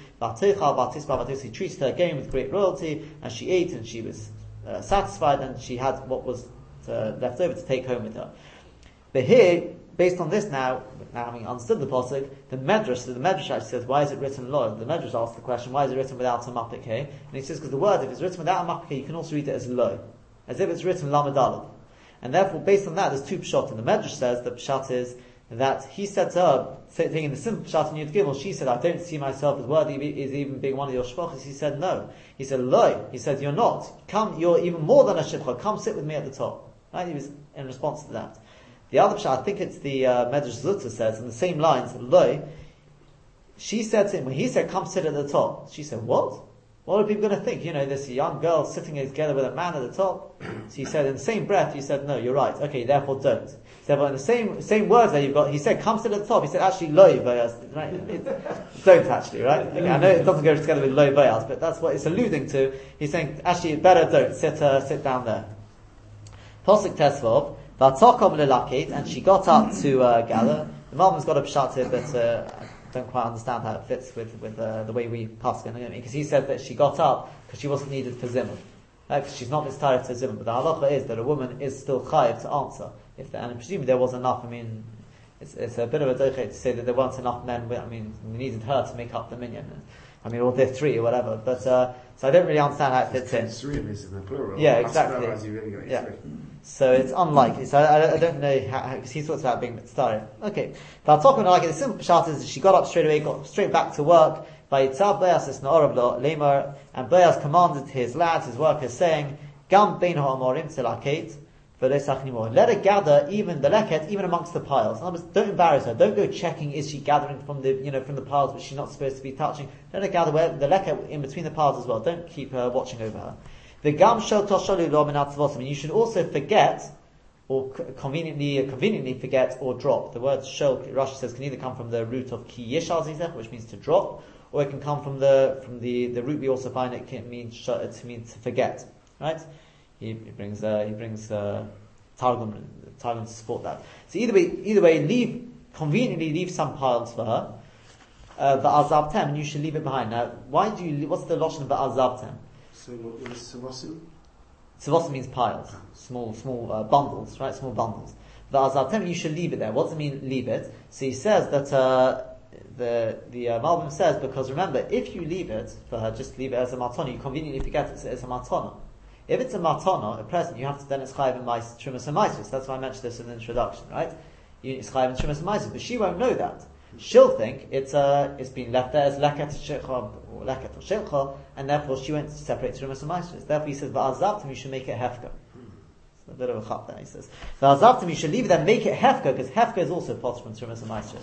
He treated her again with great royalty, and she ate and she was uh, satisfied, and she had what was uh, left over to take home with her. But here, based on this now, now having understood the pasuk, the Medrash, so the Medrash actually says, why is it written law? The Medrash asks the question, why is it written without a mapike? And he says, because the word, if it's written without a mapike, you can also read it as lo, as if it's written lamed aleph. And therefore, based on that, there's two pshat. And the Medrash says the pshat is that he said to her, taking the simple pshat in Yud Gimel, she said, I don't see myself as worthy is even being one of your shvachas. He said, no. He said, lo. He said, you're not. Come, you're even more than a shvcha. Come sit with me at the top. Right? He was in response to that. The other pshat, I think it's the uh, Medrash Zutta says, in the same lines, lo, she said to him, when he said, come sit at the top, she said, what? What are people going to think? You know, this young girl sitting together with a man at the top. So he said, in the same breath, he said, no, you're right. Okay, therefore don't. He said, well, in the same same words that you've got, he said, come sit at the top. He said, actually, lo bayaz. Right? It's, don't actually, right? Okay, I know it doesn't go together with lo bayaz, but that's what it's alluding to. He's saying, actually, better don't. Sit uh, sit down there. Posik Tesvov, V'atokom lelakit, and she got up to uh, gather. The Malbim's got a pshat here, but uh, I don't quite understand how it fits with with uh, the way we pass it. Because he said that she got up because she wasn't needed for zimun. Right? Because she's not mitzvah to zimun. But the halacha is that a woman is still chayiv to answer. If the, and presumably there was enough. I mean, it's, it's a bit of a doche to say that there weren't enough men. I mean, we needed her to make up the minyan. I mean, or they're three or whatever. But uh, so I don't really understand how it fits in. Three of this in the plural. Yeah, exactly. Really yeah. So it's unlikely. So I, I don't know how, because he talks about being mitzvah. Okay. But talking like it, the simple pshat is she got up straight away, got straight back to work. By Yitzhak Boaz is Na'orav Lemar, and Boaz commanded his lads, his workers, saying, Gam bein ha'amorim tzelaket, v'lesach nimor. Let her gather even the leket, even amongst the piles. In other words, don't embarrass her. Don't go checking is she gathering from the you know from the piles which she's not supposed to be touching. Let her gather where the leket in between the piles as well. Don't keep her watching over her. The gam shel tosholu lo minat tzvosim. And you should also forget, or conveniently conveniently forget or drop. The word shel, Rashi says, can either come from the root of ki yishal zizech, which means to drop, or it can come from the from the, the root we also find it can mean to mean to forget. Right? He, he brings uh, he brings uh, Targum Targum to support that. So either way, either way, leave conveniently leave some piles for her. Uh, the azabtem, and you should leave it behind. Now, why do you? What's the lotion of the azabtem? So what is Savasim? Savasim means piles, small small uh, bundles, right? Small bundles. The azabtem, you should leave it there. What does it mean? Leave it. So he says that uh, the the uh, Malbim says because remember, if you leave it for her, just leave it as a matana. You conveniently forget it as a matana. If it's a matana, a present, you have to then it's chayiv and mais trumas and maisus. That's why I mentioned this in the introduction, right? You, it's chayiv and trumas and maisus, but she won't know that. She'll think it's uh, it's been left there as leket shilcha or leket or shilcha, and therefore she won't separate trumas and maisus. Therefore, he says va'azavtim, you should make it hefka. It's a bit of a chap there. He says va'azavtim, you should leave it there, make it hefka, because hefka is also pot from trumas and maisus.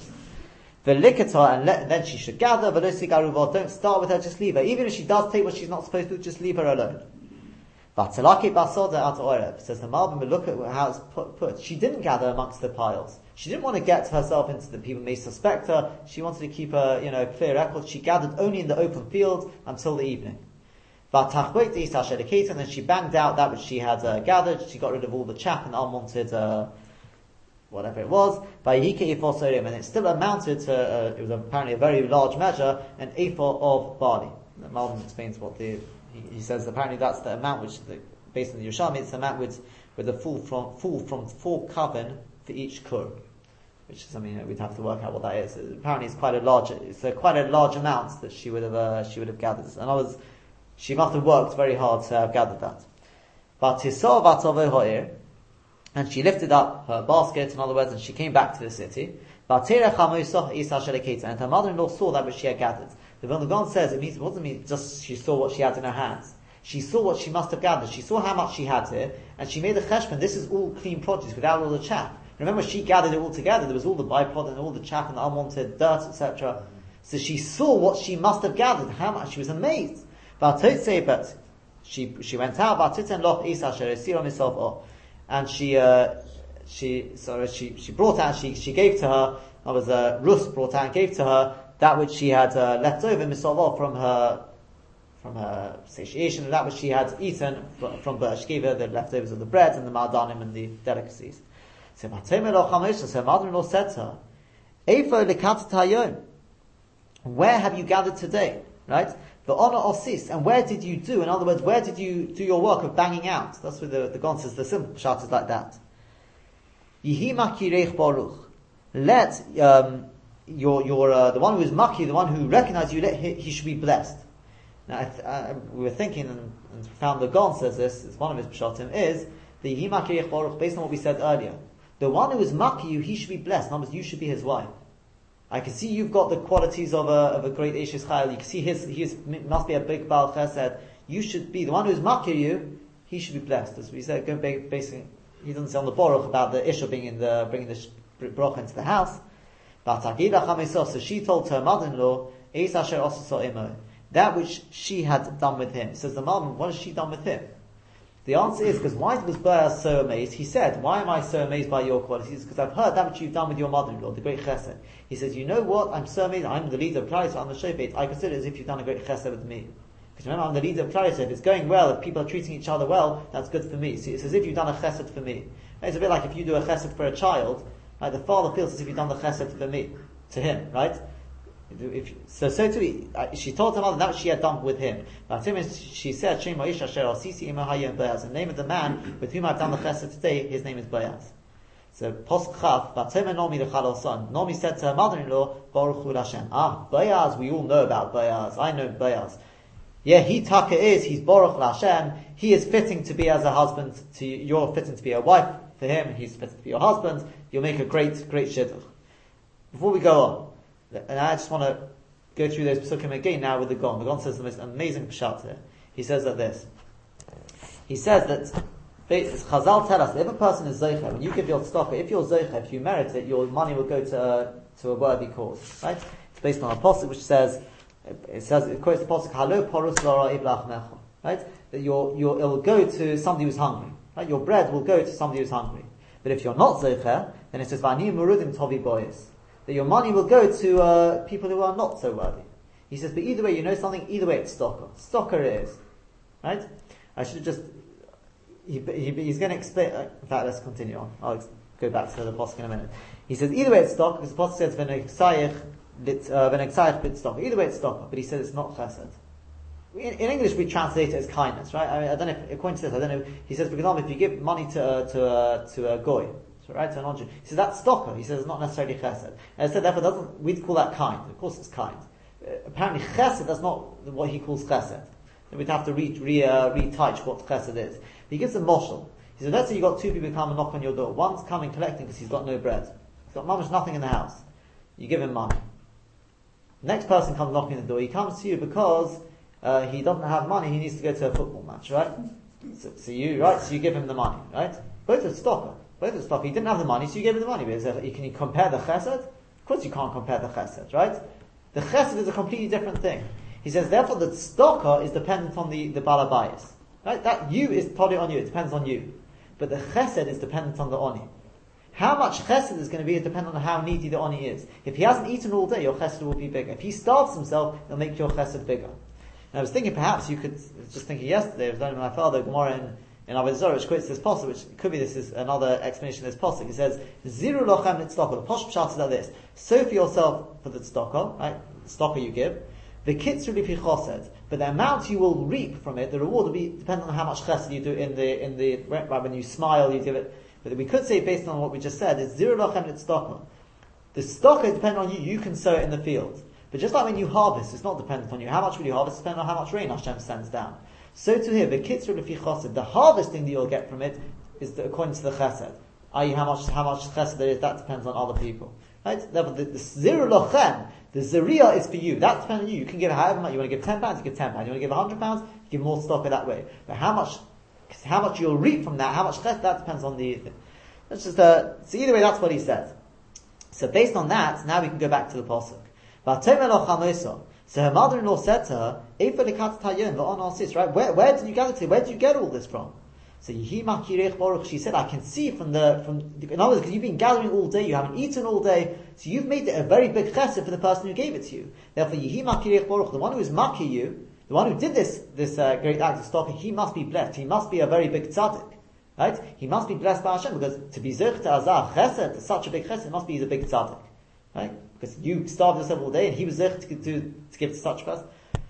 Velikata, and let, then she should gather. Velosi garuvah, don't start with her, just leave her. Even if she does take what she's not supposed to, just leave her alone. Batalaki basoda at oreb, says the Malbim, but look at how it's put, put. She didn't gather amongst the piles. She didn't want to get herself into the people may suspect her. She wanted to keep a, you know, clear record. She gathered only in the open field until the evening. And then she banged out that which she had uh, gathered. She got rid of all the chaff and unwanted, uh, whatever it was. And it still amounted to, uh, it was apparently a very large measure, an ephah of barley. The Malbim explains what the, he, he says apparently that's the amount which, the, based on the Yerushalmi, it's the amount with, with a full from, full from four coven for each kur. Which is something that we'd have to work out what that is. Apparently it's quite a large, it's a, quite a large amount that she would have, uh, she would have gathered. In other words, she must have worked very hard to have gathered that. But Tisov Atov Ho'ir, and she lifted up her basket, in other words, and she came back to the city. And her mother-in-law saw that which she had gathered. The Vilna Gaon says it means, it doesn't mean just she saw what she had in her hands. She saw what she must have gathered. She saw how much she had here, and she made a cheshbon. This is all clean produce without all the chaff. Remember, she gathered it all together. There was all the byproduct and all the chaff and the unwanted dirt, et cetera. So she saw what she must have gathered. How much? She was amazed. But she she went out. And she uh, she sorry she she brought out. She she gave to her. That was uh, Rus brought out and gave to her that which she had uh, left over misovah from her from her satiation, and that which she had eaten from, from birth. She gave her the leftovers of the bread and the mardanim and the delicacies. So her mother-in-law said to her, Eifo lekat hayom, where have you gathered today? Right? The honor of sis, and where did you do? In other words, where did you do your work of banging out? That's where the the Gon says the simple shot is like that. Yihi makirech baruch. Let um, your your uh, the one who is maki, the one who recognizes you, let he, he should be blessed. Now, I th- uh, we were thinking and, and found the Gon says this. It's one of his pshatim is the yihi makirech baruch based on what we said earlier. The one who is maki you, he should be blessed. In other words, you should be his wife. I can see you've got the qualities of a of a great Eshes Chayil. You can see his he is, must be a big Baal Chesed. You should be the one who is makir you. He should be blessed, as we said. Basically, he doesn't say on the Baruch about the Isha being in the bringing the bracha into the house. But so she told her mother-in-law, that which she had done with him. Says the mother, what has she done with him? The answer is, because why was Boaz so amazed? He said, why am I so amazed by your qualities? Because I've heard that which you've done with your mother-in-law, the great chesed. He says, you know what? I'm so amazed. I'm the leader of Klal Yisrael. I'm the shofet. I consider it as if you've done a great chesed with me. Because remember, I'm the leader of Klal Yisrael. If it's going well, if people are treating each other well, that's good for me. See, it's as if you've done a chesed for me. It's a bit like if you do a chesed for a child, right? The father feels as if you've done the chesed for me, to him, right? If, so, so too, she told her mother that she had done with him. She said, the name of the man with whom I've done the chesed today, his name is Boaz. So, Posuk Chav, Nomi said to her mother-in-law, Baruch Hu Hashem. Ah, Boaz, we all know about Boaz. I know Boaz. Yeah, he taka is, he's Baruch Hashem. He is fitting to be as a husband to you. You're fitting to be a wife for him, and he's fitting to be your husband. You'll make a great, great shidduch. Before we go on, and I just want to go through those psukim again now with the Gon. The Gon says the most amazing pshat here. He says that this. He says that Chazal tell us that if a person is zeicha, when you give your tzedakah, if you're zeicha, if you merit it, your money will go to uh, to a worthy cause. Right? It's based on a pasuk which says, it says it quotes the pasuk Halo porus l'ra'ib la'achmecha. Right? That your your it will go to somebody who's hungry. Right? Your bread will go to somebody who's hungry. But if you're not zeicha, then it says V'ani murudim tovi boyis. That your money will go to uh, people who are not so worthy. He says, but either way, you know something, either way it's stocker. Stocker it is. Right? I should just, he, he, he's going to explain, uh, in fact, let's continue on. I'll ex- go back to the Pasuk in a minute. He says, either way it's stocker, because the Pasuk says, v'negzayich bit stocker. Either way it's stocker, but he says it's not chesed. In, in English we translate it as kindness, right? I mean, I don't know if, according to this, I don't know, he says, for example, if you give money to, uh, to, uh, to a goy, right, to a non-Jew. He says that's stocker. He says it's not necessarily chesed. And I said therefore doesn't we'd call that kind. Of course it's kind. Uh, apparently chesed that's not what he calls chesed. And we'd have to re re uh, retouch what chesed is. He gives a moshel. He says let's say you got two people come and knock on your door. One's coming collecting because he's got no bread. He's got much nothing in the house. You give him money. The next person comes knocking on the door. He comes to you because uh, he doesn't have money. He needs to go to a football match, right? So, so you right. So you give him the money, right? Both are stocker. Both the stuff, he didn't have the money, so you gave him the money. But there, can you compare the chesed? Of course you can't compare the chesed, right? The chesed is a completely different thing. He says, therefore the tzedakah is dependent on the, the balabayas. Right? That you is totally on you. It depends on you. But the chesed is dependent on the oni. How much chesed is going to be is dependent on how needy the oni is. If he hasn't eaten all day, your chesed will be bigger. If he starves himself, it'll make your chesed bigger. And I was thinking perhaps you could, I was just thinking yesterday, I was learning my father, Gemara in, in Avodah Zarah, which quotes this posuk, which could be this is another explanation of this posuk. He says, Ziru lochem nitztaka. The posh pshat is like this. Sow for yourself for the tzedakah, right? The tzedakah you give. The kitzur lifi chosed. But the amount you will reap from it, the reward will be dependent on how much chesed you do in the, in the, right, when you smile, you give it. But we could say, based on what we just said, it's zero lochem nitztaka. The tzedakah is dependent on you, you can sow it in the field. But just like when you harvest, it's not dependent on you. How much will you harvest? It's dependent on how much rain Hashem sends down. So to here, the kitzur lefi chesed, the harvesting that you'll get from it is the, according to the chesed. that is, how much how much chesed there is, that depends on other people. Right? Therefore, the, the zero lochem, the zariya is for you. That depends on you. You can give however much. You want to give ten pounds, you give ten pounds. You want to give a hundred pounds, you give more stock that way. But how much, how much you'll reap from that, how much chesed, that depends on the. That's just uh, so either way, that's what he said. So based on that, now we can go back to the pasuk. So her mother-in-law said to her, right? Where, where did you gather to? Where did you get all this from? So she said, I can see from the, from, in other words, because you've been gathering all day, you haven't eaten all day, so you've made it a very big chesed for the person who gave it to you. Therefore, the one who is maki you, the one who did this, this uh, great act of stocking, he must be blessed. He must be a very big tzaddik. Right? He must be blessed by Hashem, because to be zech to azah chesed, such a big chesed, must be he's a big tzaddik. Right? Because you starved yourself all day, and he was zech to, to, to give to such a person.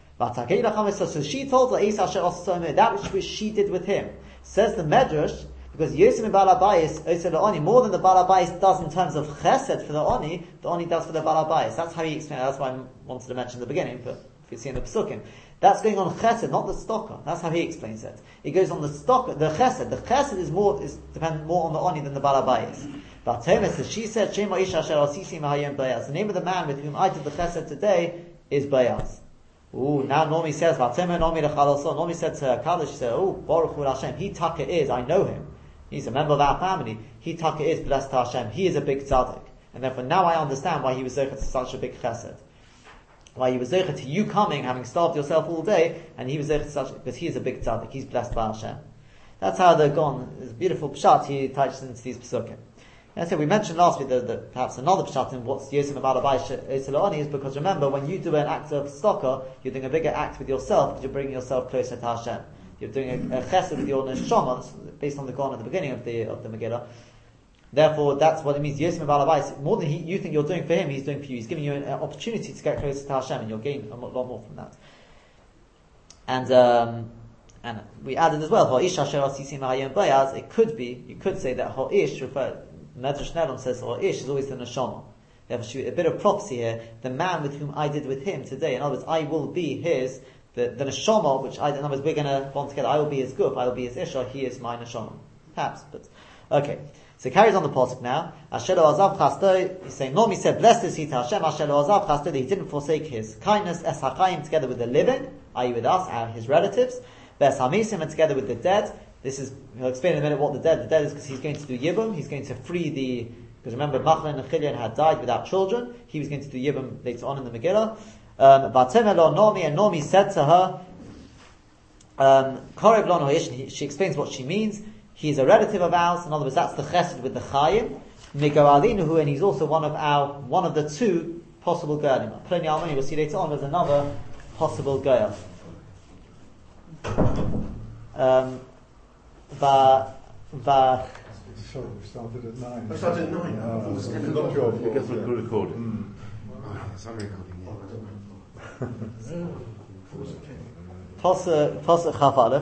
So she told her, that which she did with him. Says the Medrash, because Yosef and Balabayis, more than the Balabayis does in terms of chesed for the Oni, the Oni does for the Balabayis. That's how he explained it. That's why I wanted to mention at the beginning, but if you see in the Pesukim. That's going on chesed, not the stocker. That's how he explains it. It goes on the stocker, the chesed. The chesed is more, is dependent more on the Oni than the Balabayis. But Thomas says, she said, Shema Isha Asher Asisi Mahayim Bayaz. The name of the man with whom I did the chesed today is Bayaz. Ooh, now Nomi says, Nomi said to her, Kaddish, she said, oh, Baruch Hu Hashem, he Taka is, I know him. He's a member of our family. He Taka is blessed to Hashem. He is a big tzaddik. And therefore now I understand why he was zeichet to such a big chesed. Why he was zeichet to you coming, having starved yourself all day, and he was zeichet to such, because he is a big tzaddik. He's blessed by Hashem. That's how they're gone. It's a beautiful pshat he touches into these pesukim. And so we mentioned last week that, that perhaps another pshat in what's Yosef about Abai is because remember, when you do an act of stocker, you're doing a bigger act with yourself because you're bringing yourself closer to Hashem. You're doing a, a chesed with your neshama, based on the Quran at the beginning of the of the Megillah. Therefore, that's what it means. Yosef about Abai, more than he, you think you're doing for him, he's doing for you. He's giving you an, an opportunity to get closer to Hashem, and you'll gain a lot more from that. And um, and we added as well, it could be, you could say that Ha'ish referred. Medrash Nedam says, or Ish is always the neshama. Therefore, a bit of prophecy here. The man with whom I did with him today. In other words, I will be his, the, the neshama, which I, in other words, we're going to bond together. I will be his guf, I will be his Isha, he is my neshama. Perhaps, but, okay. So it carries on the pasuk now. Asher Azav Chasto, he's saying, Nomi said, blessed is he to Hashem, Asher Azav Chasto, that he didn't forsake his kindness, Es HaChaim, together with the living, that is with us, our, his relatives, Ves HaMisim, and together with the dead. This is, he'll explain in a minute what the dead, the dead is because he's going to do Yibum, he's going to free the, because remember, Machlon and Chilion had died without children, he was going to do Yibum later on in the Megillah. Um, Batemelo Nomi, and Nomi said to her, um, Korev Lo Noish, she explains what she means, he's a relative of ours, in other words, that's the chesed with the Chayim, Migo Alinuhu, and he's also one of our, one of the two possible Gerlim. Pliny Almoni, we'll see later on, there's another possible Gerl. Um, Va, va. Sorry, we started at nine. I started at nine. Uh, It's it's not your fault. Because we're recording. Mm. Oh, it's unrecording. Pasuk Pasuk Chaf Aleph.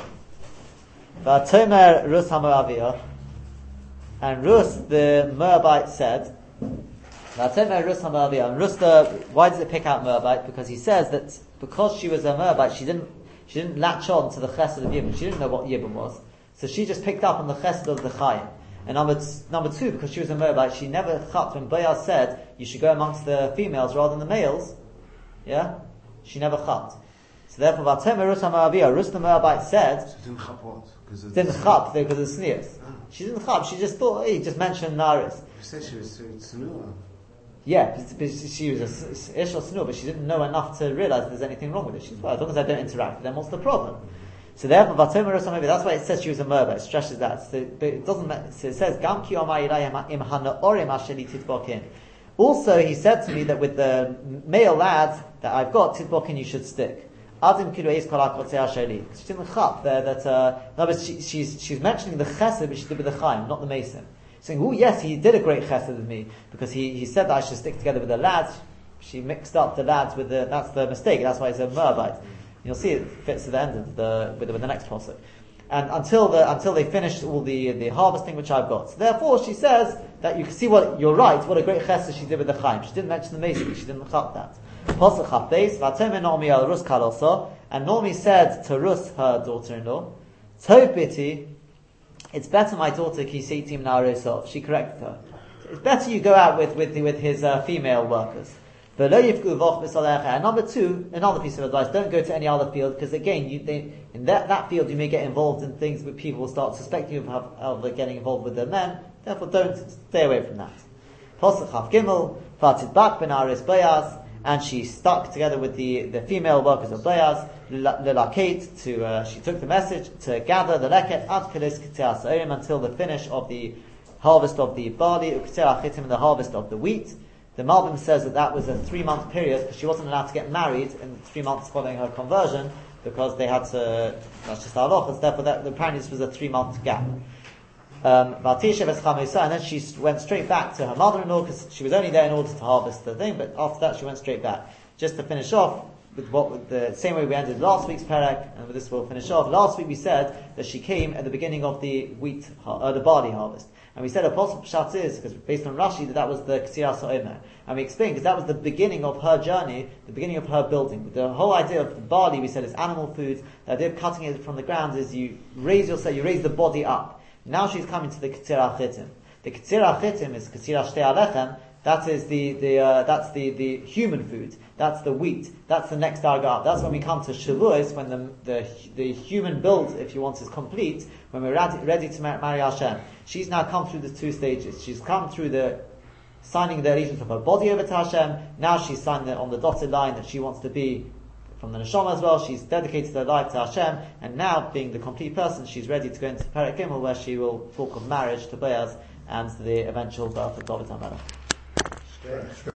Vatomer Rus HaMoaviyah, and Rus the Moabite said. Vatomer Rus HaMoaviyah, and Rus the, why does it pick out Moabite? Because he says that because she was a Moabite, she didn't she didn't latch on to the chesed of Yibum. She didn't know what Yibum was, so she just picked up on the chesed of the Chayim. And number t- number two, because she was a Moabite, she never chat when Boaz said you should go amongst the females rather than the males. Yeah, she never chat. So therefore, Vatomer Rus HaMoaviyah, Rus the Moabite said, She didn't chap what? Because of didn't chap because of sneers. Ah. She didn't chap. She just thought, hey, he just mentioned Naris. You said she was Tsunua. Yeah, but- but she was a s- ish or snur, but she didn't know enough to realize there's anything wrong with it. She's well, as long as I don't interact with them, what's the problem? So therefore, Vatomer Rus Hanovi, that's why it says she was a Merba. It stresses that. So, but it doesn't. So it says Gam Ki Omar Ilayim Im Hana Orim Asheli Titbokin. Also, he said to me that with the male lads that I've got, Titbokin, you should stick. Adim Kilu Eis Kolak Rotzei Asheli. She's in the Chap there that. Uh, no, but she, she's she's mentioning the Chesed, but she did with the Chaim, not the Mason. Saying, oh yes, he did a great Chesed with me because he he said that I should stick together with the lads. She mixed up the lads with the. That's the mistake. That's why it's a Moabite. You'll see it fits to the end of the with the, with the next pasuk. And until the until they finish all the the harvesting which I've got. So therefore, she says that you can see what you're right. What a great chesed she did with the chaim. She didn't mention the mason. She didn't chap that. Pasuk chapes vatemen Naomi al Rus kalosa, and Naomi said to Rus, her daughter-in-law, "Tobiti, it's better my daughter ki seitim na'arosov." She corrected her. It's better you go out with with with his uh, female workers. And number two, another piece of advice: don't go to any other field because again, you, they, in that, that field you may get involved in things where people will start suspecting you of, of getting involved with the men. Therefore, don't stay away from that. Pasuk Chaf Gimel, Fatid Bak Ben Aris Bayaz, and she stuck together with the, the female workers of Bayaz, Lelaket, to uh, she took the message to gather the leket ad kilis k'teas orim until the finish of the harvest of the barley, uk'teas chitim, and the harvest of the wheat. The Malbim says that that was a three-month period because she wasn't allowed to get married in the three months following her conversion because they had to. That's just halachas. Therefore, that, apparently this was a three-month gap. Um, and then she went straight back to her mother-in-law because she was only there in order to harvest the thing. But after that, she went straight back. Just to finish off with what with the same way we ended last week's parak, and with this we'll finish off. Last week we said that she came at the beginning of the wheat, uh, the barley harvest. And we said a possible pshat is, because based on Rashi, that that was the Ksiras HaOmer. And we explained, because that was the beginning of her journey, the beginning of her building. The whole idea of the barley, we said, is animal food. The idea of cutting it from the ground is you raise yourself, you raise the body up. Now she's coming to the Ketzir HaChitim. The Ketzir HaChitim is Ketzir HaShtei HaLechem. That is the, the, uh, that's the, the human food. That's the wheat. That's the next darga up. That's when we come to Shavuos, when the, the, the human build, if you want, is complete, when we're ready, ready to marry Hashem. She's now come through the two stages. She's come through the signing the allegiance of her body over to Hashem. Now she's signed it on the dotted line that she wants to be from the Neshama as well. She's dedicated her life to Hashem. And now, being the complete person, she's ready to go into Perek Gimel, where she will talk of marriage to Boaz and the eventual birth of David HaMelech.